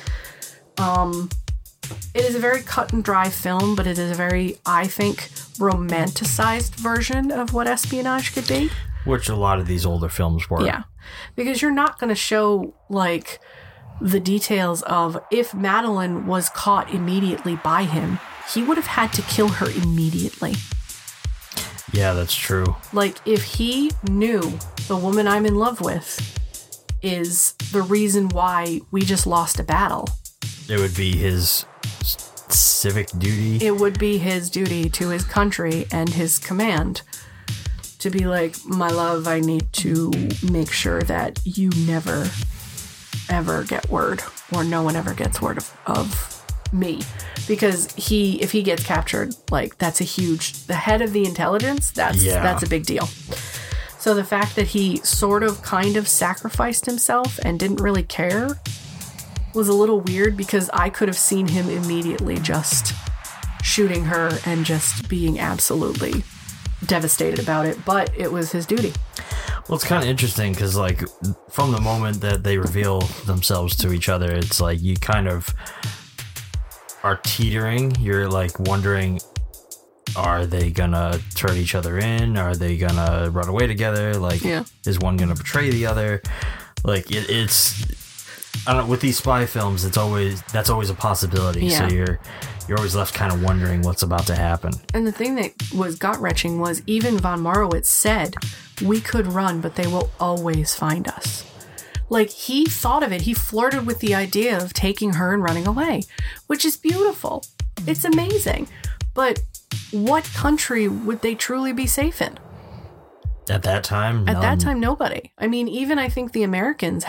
It is a very cut and dry film, but it is a very, I think, romanticized version of what espionage could be. Which a lot of these older films were. Yeah. Because you're not going to show, like, the details of if Madeline was caught immediately by him, he would have had to kill her immediately. Yeah, that's true. Like, if he knew the woman I'm in love with is the reason why we just lost a battle, it would be his civic duty. It would be his duty to his country and his command to be like, my love, I need to make sure that you never, ever get word, or no one ever gets word of me. Because if he gets captured, like, that's a huge, the head of the intelligence, that's a big deal. So the fact that he sort of kind of sacrificed himself and didn't really care was a little weird, because I could have seen him immediately just shooting her and just being absolutely devastated about it, but it was his duty. Well, it's kind of interesting because, like, from the moment that they reveal themselves to each other, it's like you kind of are teetering. You're like wondering, are they gonna turn each other in? Are they gonna run away together? Like, is one gonna betray the other? Like, it's, I don't know, with these spy films, that's always a possibility. Yeah. So you're always left kind of wondering what's about to happen. And the thing that was gut-wrenching was even Von Marwitz said, we could run, but they will always find us. Like, he thought of it. He flirted with the idea of taking her and running away, which is beautiful. It's amazing. But what country would they truly be safe in? At that time? At that time, nobody. I mean, even I think the Americans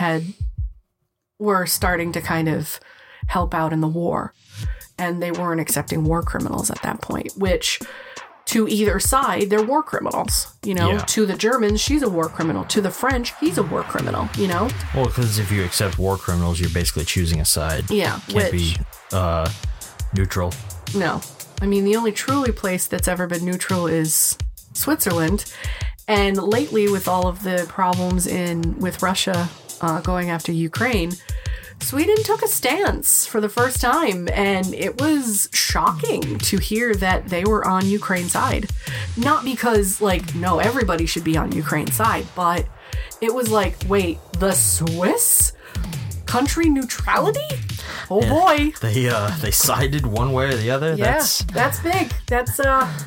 were starting to kind of help out in the war. And they weren't accepting war criminals at that point, which to either side, they're war criminals. You know, to the Germans, she's a war criminal. To the French, he's a war criminal, you know? Well, because if you accept war criminals, you're basically choosing a side. Yeah. Can't be neutral. No. I mean, the only truly place that's ever been neutral is Switzerland. And lately, with all of the problems with Russia going after Ukraine, Sweden took a stance for the first time, and it was shocking to hear that they were on Ukraine's side. Not because, like, no, everybody should be on Ukraine's side, but it was like, wait, the Swiss? Country neutrality? Oh boy. They sided one way or the other? Yeah, that's big. That's,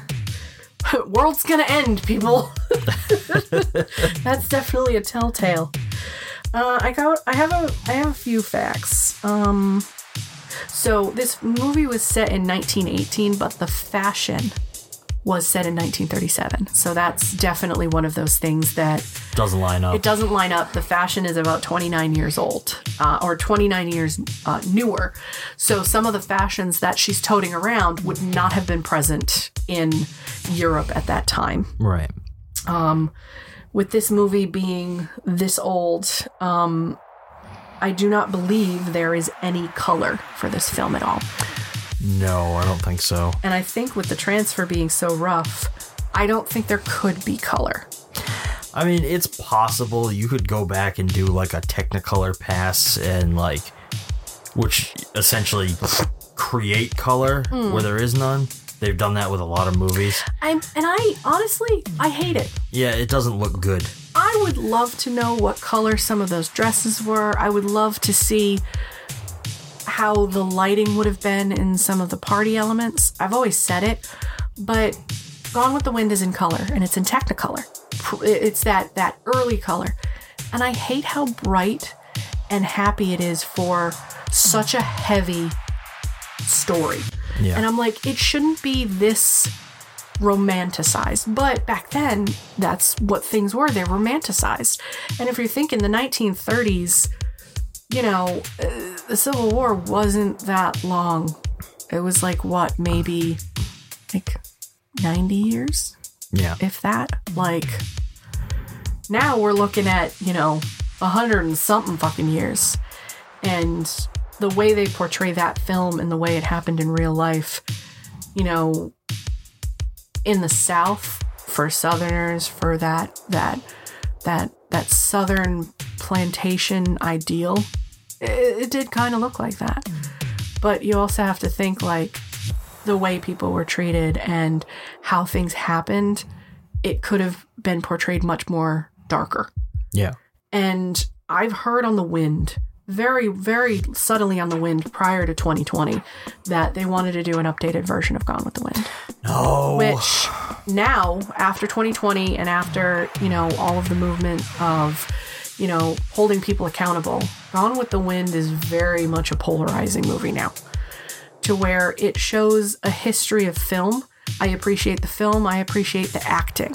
world's gonna end, people. That's definitely a telltale. I have a few facts. So this movie was set in 1918, but the fashion was set in 1937. So that's definitely one of those things that doesn't line up. It doesn't line up. The fashion is about 29 years old, or 29 years newer. So some of the fashions that she's toting around would not have been present in Europe at that time. Right. With this movie being this old, I do not believe there is any color for this film at all. No, I don't think so. And I think with the transfer being so rough, I don't think there could be color. I mean, it's possible you could go back and do like a Technicolor pass and like, which essentially create color where there is none. They've done that with a lot of movies. I honestly hate it. Yeah, it doesn't look good. I would love to know what color some of those dresses were. I would love to see how the lighting would have been in some of the party elements. I've always said it, but Gone with the Wind is in color, and it's in Technicolor. It's that early color. And I hate how bright and happy it is for such a heavy story. Yeah. And I'm like, it shouldn't be this romanticized. But back then, that's what things were. They're romanticized. And if you're thinking the 1930s, you know, the Civil War wasn't that long. It was like, what, maybe like 90 years? Yeah. If that. Like, now we're looking at, you know, 100 and something fucking years. And the way they portray that film and the way it happened in real life, you know, in the South, for Southerners, for that Southern plantation ideal, it did kind of look like that. But you also have to think, like, the way people were treated and how things happened, it could have been portrayed much more darker. Yeah. And I've heard on the wind, very, very subtly on the wind prior to 2020, that they wanted to do an updated version of Gone with the Wind. No. Which now, after 2020 and after, you know, all of the movement of, you know, holding people accountable, Gone with the Wind is very much a polarizing movie now, to where it shows a history of film. I appreciate the film. I appreciate the acting.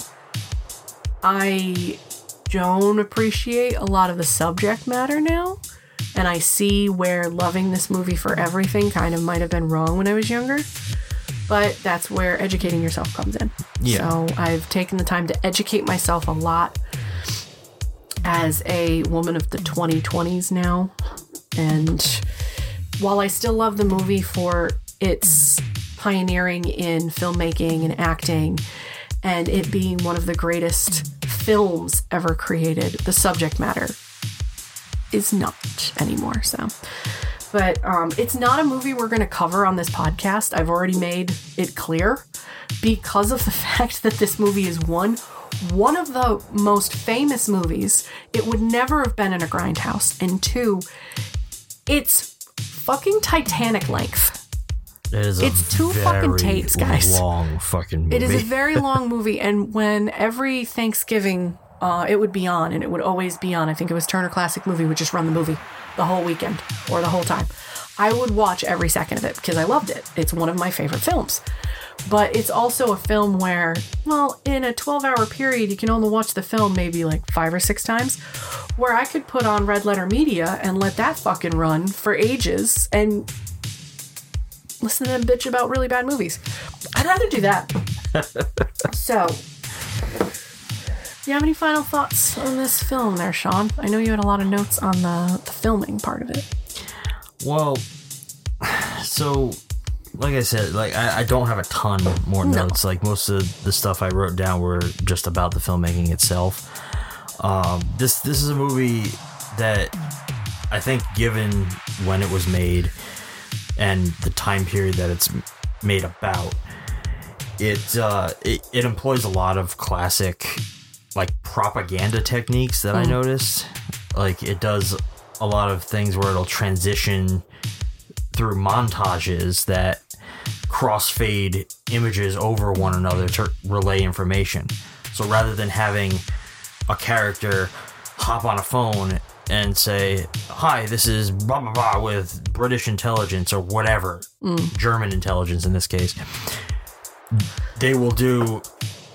I don't appreciate a lot of the subject matter now. And I see where loving this movie for everything kind of might have been wrong when I was younger. But that's where educating yourself comes in. Yeah. So I've taken the time to educate myself a lot as a woman of the 2020s now. And while I still love the movie for its pioneering in filmmaking and acting, and it being one of the greatest films ever created, the subject matter is not anymore. So, but it's not a movie we're going to cover on this podcast. I've already made it clear, because of the fact that this movie is one of the most famous movies. It would never have been in a grindhouse. And two, it's fucking Titanic length. It's two fucking tapes, guys. Long fucking movie. It is a very long movie, and when every Thanksgiving it would be on, and it would always be on. I think it was Turner Classic Movie would just run the movie the whole weekend or the whole time. I would watch every second of it because I loved it. It's one of my favorite films. But it's also a film where, well, in a 12-hour period, you can only watch the film maybe like 5 or 6 times, where I could put on Red Letter Media and let that fucking run for ages and listen to them bitch about really bad movies. I'd rather do that. So, do you have any final thoughts on this film there, Sean? I know you had a lot of notes on the filming part of it. Well, so, like I said, like I don't have a ton more notes. Like most of the stuff I wrote down were just about the filmmaking itself. This is a movie that I think, given when it was made and the time period that it's made about, it employs a lot of classic like propaganda techniques that I noticed. Like it does a lot of things where it'll transition through montages that crossfade images over one another to relay information. So rather than having a character hop on a phone and say, "Hi, this is blah blah blah with British intelligence," or whatever, German intelligence in this case, they will do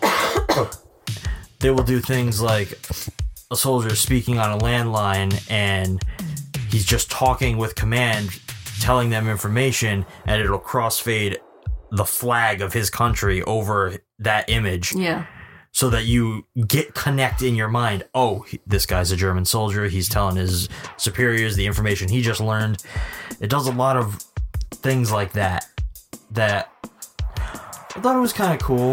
things like a soldier speaking on a landline and he's just talking with command, telling them information, and it'll crossfade the flag of his country over that image. Yeah. So that you connect in your mind, oh, this guy's a German soldier. He's telling his superiors the information he just learned. It does a lot of things like that I thought it was kind of cool.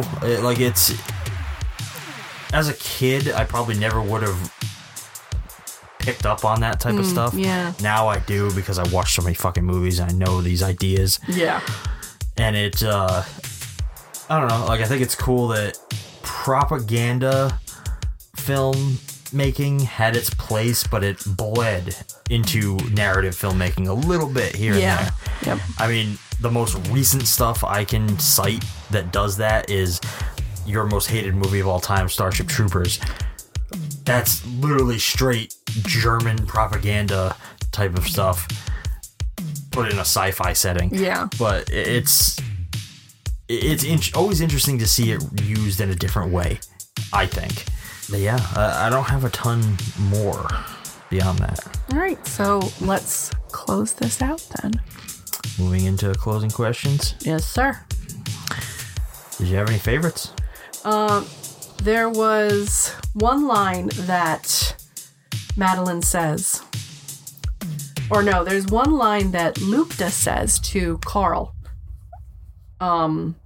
As a kid, I probably never would have picked up on that type of stuff. Yeah. Now I do because I watch so many fucking movies and I know these ideas. Yeah. And it, I don't know, like I think it's cool that propaganda film making had its place, but it bled into narrative filmmaking a little bit here and there. Yep. I mean, the most recent stuff I can cite that does that is your most hated movie of all time, Starship Troopers. That's literally straight German propaganda type of stuff put in a sci-fi setting. Yeah. But it's always interesting to see it used in a different way, I think. But yeah, I don't have a ton more beyond that. All right, so let's close this out then. Moving into closing questions. Yes, sir. Did you have any favorites? There was one line that Madeline says. Or no, there's one line that Lupta says to Carl. Carl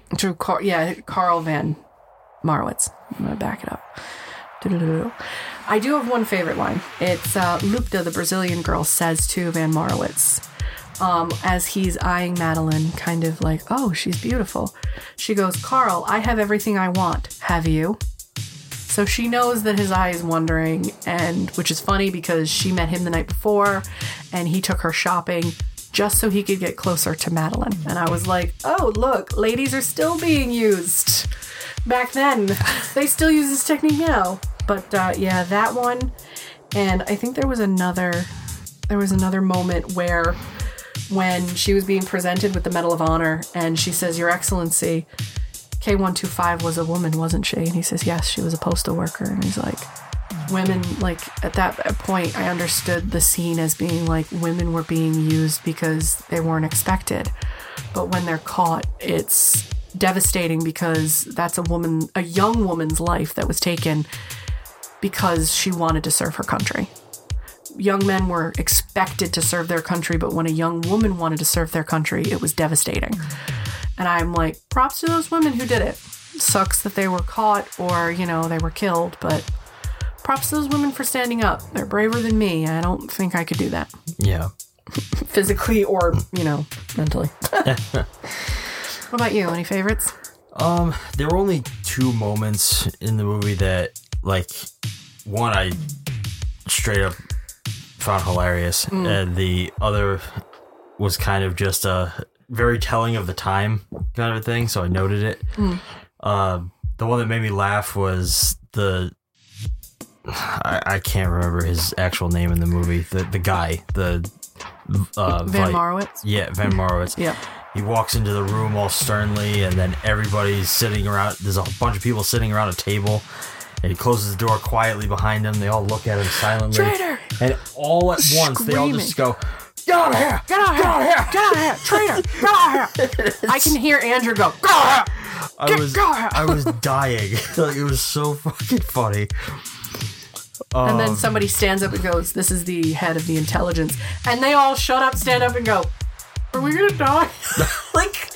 Van Marowitz. I'm going to back it up. I do have one favorite line. It's Lupta, the Brazilian girl, says to Van Marowitz, as he's eyeing Madeline, kind of like, oh, she's beautiful. She goes, "Carl, I have everything I want. Have you?" So she knows that his eye is wandering, and which is funny because she met him the night before, and he took her shopping just so he could get closer to Madeline. And I was like, oh, look, ladies are still being used. Back then, they still use this technique now. But yeah, that one. And I think there was another moment where when she was being presented with the Medal of Honor and she says, "Your Excellency, K125 was a woman, wasn't she?" And he says, "Yes, she was a postal worker." And he's like, women, like at that point, I understood the scene as being like women were being used because they weren't expected. But when they're caught, it's devastating because that's a young woman's life that was taken because she wanted to serve her country. Young men were expected to serve their country, but when a young woman wanted to serve their country, it was devastating. And I'm like, props to those women who did it. Sucks that they were caught or, they were killed, but props to those women for standing up. They're braver than me. I don't think I could do that. Yeah. Physically or, mentally. What about you? Any favorites? There were only 2 moments in the movie that, like, one I straight up found hilarious, and the other was kind of just a very telling of the time kind of a thing, so I noted it. The one that made me laugh was the I can't remember his actual name in the movie. The guy, Van Marowitz? Yeah, Van Marowitz. Yeah. He walks into the room all sternly, and then everybody's sitting around. There's a bunch of people sitting around a table, and he closes the door quietly behind him. They all look at him silently. Traitor! And all at once, they all just go, "Get out of here! Get out of here! Get out of here! Traitor! Get out of here!" I can hear Andrew go, "Go out of here! I was dying. Like, it was so fucking funny. And then somebody stands up and goes, "This is the head of the intelligence." And they all shut up, stand up, and go, "Are we gonna die?" Like,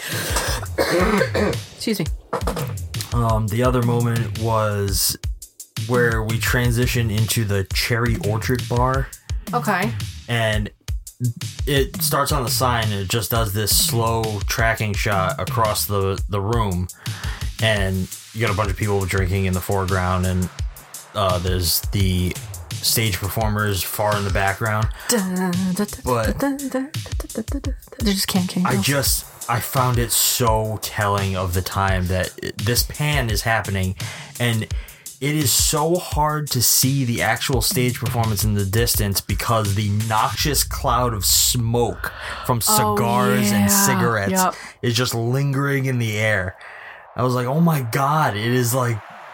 excuse me. The other moment was where we transition into the Cherry Orchard bar. Okay. And it starts on the sign, and it just does this slow tracking shot across the room. And you got a bunch of people drinking in the foreground, and there's the stage performers far in the background. But they just can't. I found it so telling of the time that this pan is happening, and it is so hard to see the actual stage performance in the distance because the noxious cloud of smoke from cigars and cigarettes is just lingering in the air. I was like, oh my God, it is like,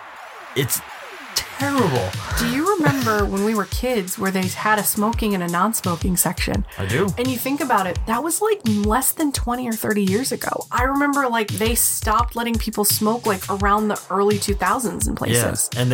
it's terrible. Do you remember when we were kids where they had a smoking and a non-smoking section? I do. And you think about it, that was like less than 20 or 30 years ago. I remember like they stopped letting people smoke like around the early 2000s in places. Yeah, and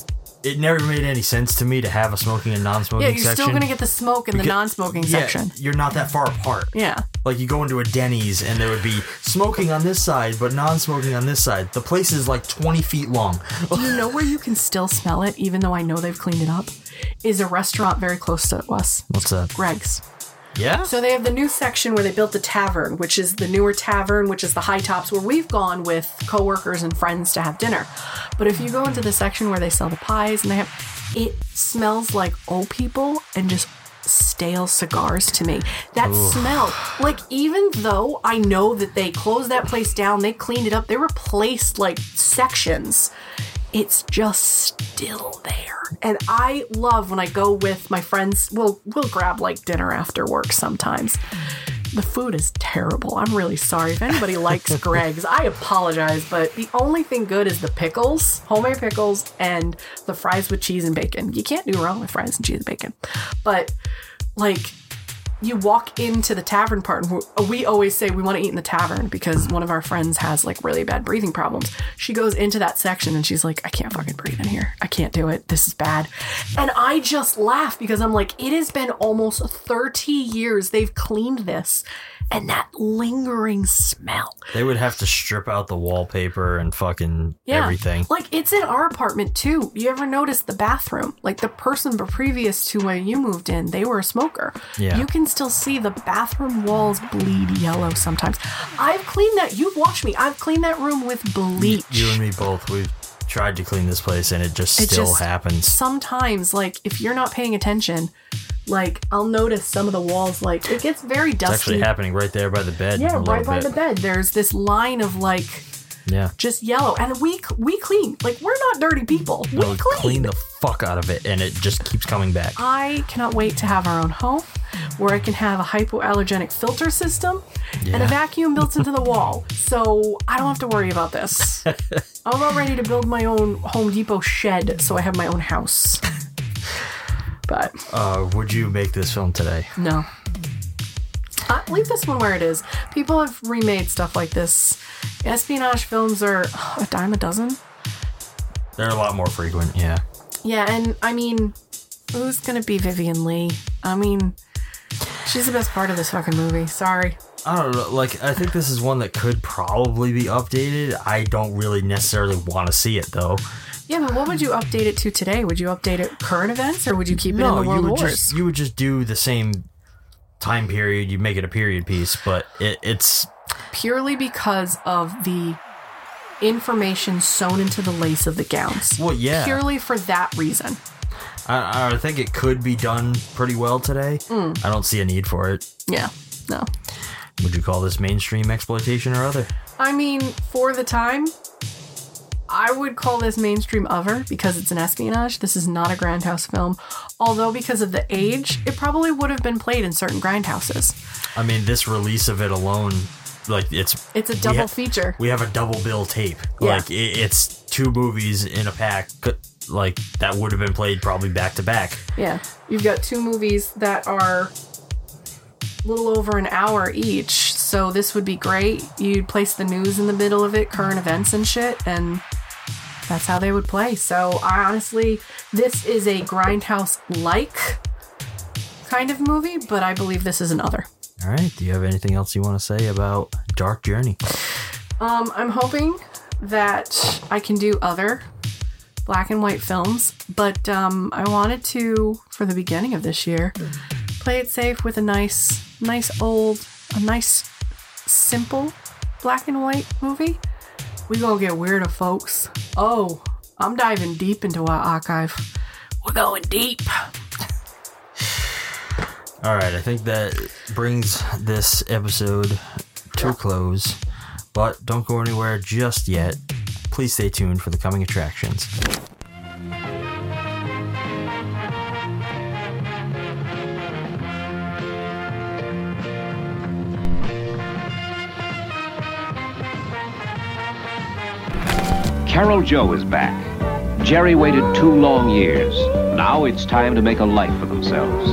it never made any sense to me to have a smoking and non-smoking section. Yeah, you're still going to get the smoke in the non-smoking section. You're not that far apart. Yeah. Like, you go into a Denny's and there would be smoking on this side, but non-smoking on this side. The place is like 20 feet long. Do you know where you can still smell it, even though I know they've cleaned it up? Is a restaurant very close to us. What's that? Greg's. Yeah? So they have the new section where they built the tavern, which is the newer tavern, which is the high tops where we've gone with coworkers and friends to have dinner. But if you go into the section where they sell the pies and it smells like old people and just stale cigars to me. That smell, like, even though I know that they closed that place down, they cleaned it up, they replaced like sections, it's just still there. And I love when I go with my friends, we'll grab like dinner after work sometimes. The food is terrible. I'm really sorry. If anybody likes Greg's, I apologize, but the only thing good is the pickles, homemade pickles, and the fries with cheese and bacon. You can't do wrong with fries and cheese and bacon. But, like, you walk into the tavern part, and we always say we want to eat in the tavern because one of our friends has, like, really bad breathing problems. She goes into that section, and she's like, I can't fucking breathe in here. I can't do it. This is bad. And I just laugh because I'm like, it has been almost 30 years they've cleaned this. And that lingering smell. They would have to strip out the wallpaper and fucking everything. Like, it's in our apartment, too. You ever notice the bathroom? Like, the person previous to when you moved in, they were a smoker. Yeah. You can still see the bathroom walls bleed yellow sometimes. I've cleaned that. You've watched me. I've cleaned that room with bleach. You and me both. We've tried to clean this place, and it still happens. Sometimes, like, if you're not paying attention, like, I'll notice some of the walls, like, it gets very dusty. It's actually happening right there by the bed. Yeah, right by the bed. There's this line of, like, just yellow. And we clean. Like, we're not dirty people. We clean the fuck out of it, and it just keeps coming back. I cannot wait to have our own home where I can have a hypoallergenic filter system and a vacuum built into the wall. So I don't have to worry about this. I'm about ready to build my own Home Depot shed so I have my own house. But would you make this film today? No. Leave this one where it is. People have remade stuff like this. Espionage films are a dime a dozen. They're a lot more frequent, yeah. Yeah, and I mean, who's gonna be Vivian Leigh? I mean, she's the best part of this fucking movie. Sorry. I don't know. Like, I think this is one that could probably be updated. I don't really necessarily want to see it, though. Yeah, but what would you update it to today? Would you update it current events, or would you keep it in the World Wars? You would just do the same time period. You make it a period piece, but it's purely because of the information sewn into the lace of the gowns. Well, yeah. Purely for that reason. I think it could be done pretty well today. I don't see a need for it. Yeah, no. Would you call this mainstream exploitation or other? I mean, for the time, I would call this mainstream other because it's an espionage. This is not a grindhouse film. Although because of the age, it probably would have been played in certain grindhouses. I mean, this release of it alone, like it's a double feature. We have a double bill tape. Yeah. Like it's 2 movies in a pack. Like that would have been played probably back to back. Yeah, you've got 2 movies that are a little over an hour each. So this would be great. You'd place the news in the middle of it, current events and shit, and that's how they would play. So I honestly, this is a grindhouse-like kind of movie, but I believe this is an other. All right. Do you have anything else you want to say about Dark Journey? I'm hoping that I can do other black and white films, but I wanted to, for the beginning of this year, play it safe with a nice simple black and white movie. We gonna get weirder, folks. Oh, I'm diving deep into our archive. We're going deep. All right, I think that brings this episode to a close, but don't go anywhere just yet. Please stay tuned for the coming attractions. Carol Joe is back. Jerry waited 2 long years. Now it's time to make a life for themselves.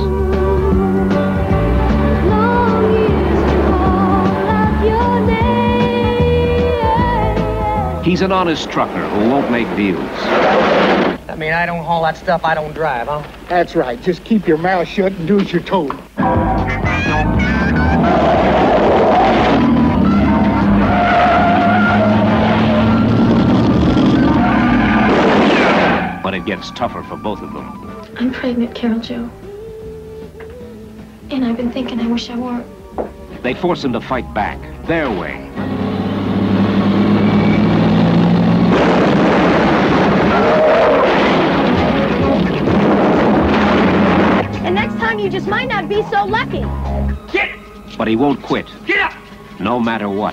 He's an honest trucker who won't make deals. I mean, I don't haul that stuff, I don't drive, huh? That's right. Just keep your mouth shut and do as you're told. But it gets tougher for both of them. I'm pregnant, Carol Joe. And I've been thinking I wish I weren't. They force him to fight back, their way. And next time you just might not be so lucky. Get! But he won't quit. Get up! No matter what.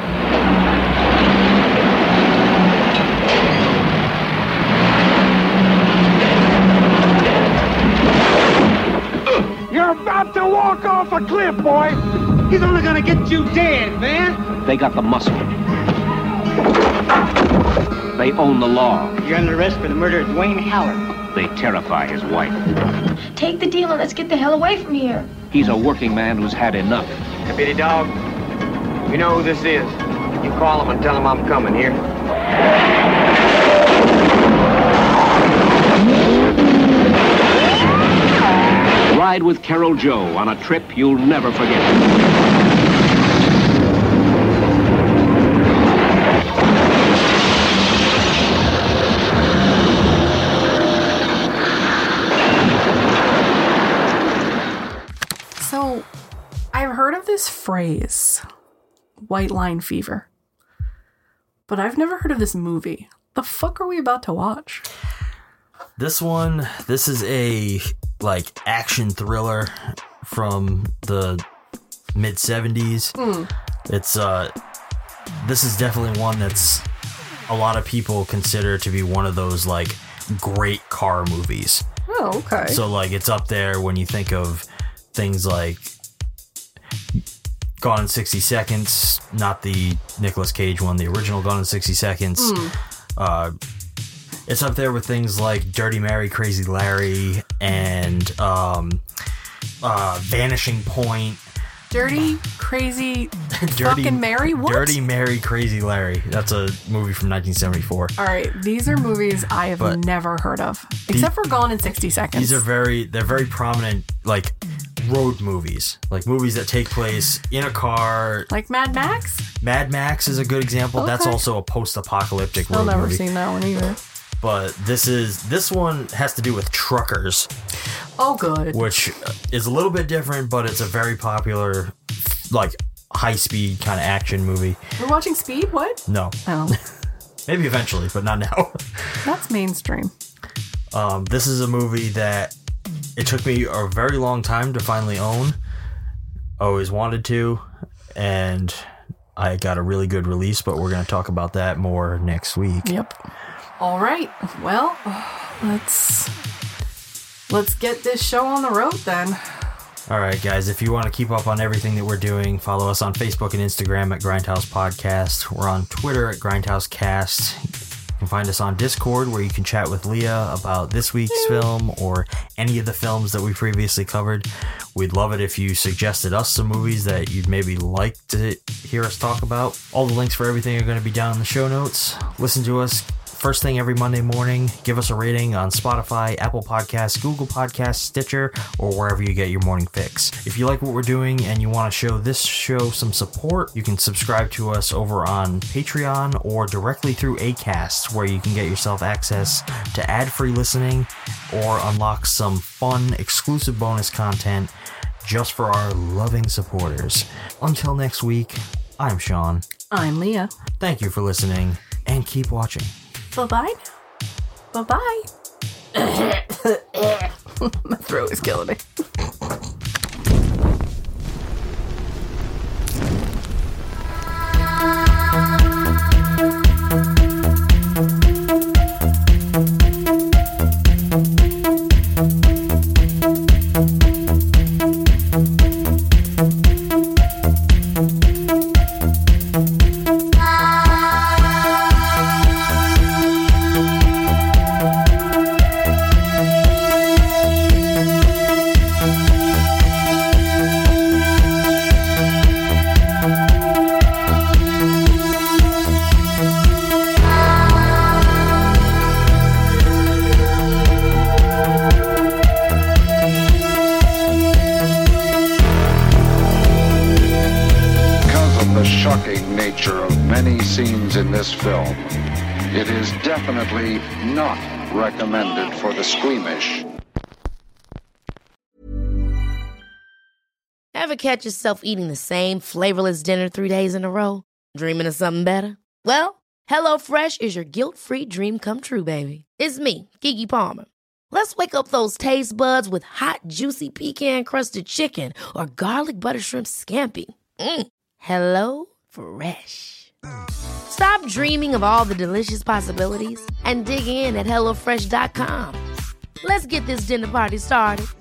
You're about to walk off a cliff, boy. He's only gonna get you dead, man. They got the muscle. They own the law. You're under arrest for the murder of Dwayne Howard. They terrify his wife. Take the deal and let's get the hell away from here. He's a working man who's had enough. Hey, Bitty Dog, you know who this is. You call him and tell him I'm coming here. Ride with Carol Joe on a trip you'll never forget. So, I've heard of this phrase, white line fever, but I've never heard of this movie. The fuck are we about to watch? This is a action thriller from the mid 70s. It's this is definitely one that's a lot of people consider to be one of those great car movies. Oh, okay. So it's up there when you think of things like Gone in 60 Seconds, not the Nicolas Cage one, the original Gone in 60 Seconds. It's up there with things like Dirty Mary, Crazy Larry, and Vanishing Point. Dirty, Crazy, fucking Mary? What? Dirty Mary, Crazy Larry. That's a movie from 1974. All right, these are movies I have never heard of, except for Gone in 60 Seconds. These are they're very prominent, road movies, movies that take place in a car. Like Mad Max? Mad Max is a good example. Okay. That's also a post-apocalyptic road movie. I've never seen that one either. But this one has to do with truckers. Oh, good. Which is a little bit different, but it's a very popular, high-speed kind of action movie. We're watching Speed? What? No. Oh. Maybe eventually, but not now. That's mainstream. This is a movie that it took me a very long time to finally own. I always wanted to, and I got a really good release, but we're going to talk about that more next week. Yep. All right. Well, let's get this show on the road then. All right, guys, if you want to keep up on everything that we're doing, follow us on Facebook and Instagram at Grindhouse Podcast. We're on Twitter at Grindhouse Cast. You can find us on Discord, where you can chat with Leah about this week's film or any of the films that we previously covered. We'd love it if you suggested us some movies that you'd maybe like to hear us talk about. All the links for everything are going to be down in the show notes. Listen to us first thing every Monday morning. Give us a rating on Spotify, Apple Podcasts, Google Podcasts, Stitcher, or wherever you get your morning fix. If you like what we're doing and you want to show this show some support, you can subscribe to us over on Patreon or directly through Acast, where you can get yourself access to ad-free listening or unlock some fun, exclusive bonus content just for our loving supporters. Until next week, I'm Sean. I'm Leah. Thank you for listening, and keep watching. Bye-bye. Bye-bye. My throat is killing me. in this film. It is definitely not recommended for the squeamish. Ever catch yourself eating the same flavorless dinner 3 days in a row? Dreaming of something better? Well, HelloFresh is your guilt-free dream come true, baby. It's me, Keke Palmer. Let's wake up those taste buds with hot, juicy pecan-crusted chicken or garlic butter shrimp scampi. Hello Fresh. Stop dreaming of all the delicious possibilities and dig in at HelloFresh.com. Let's get this dinner party started.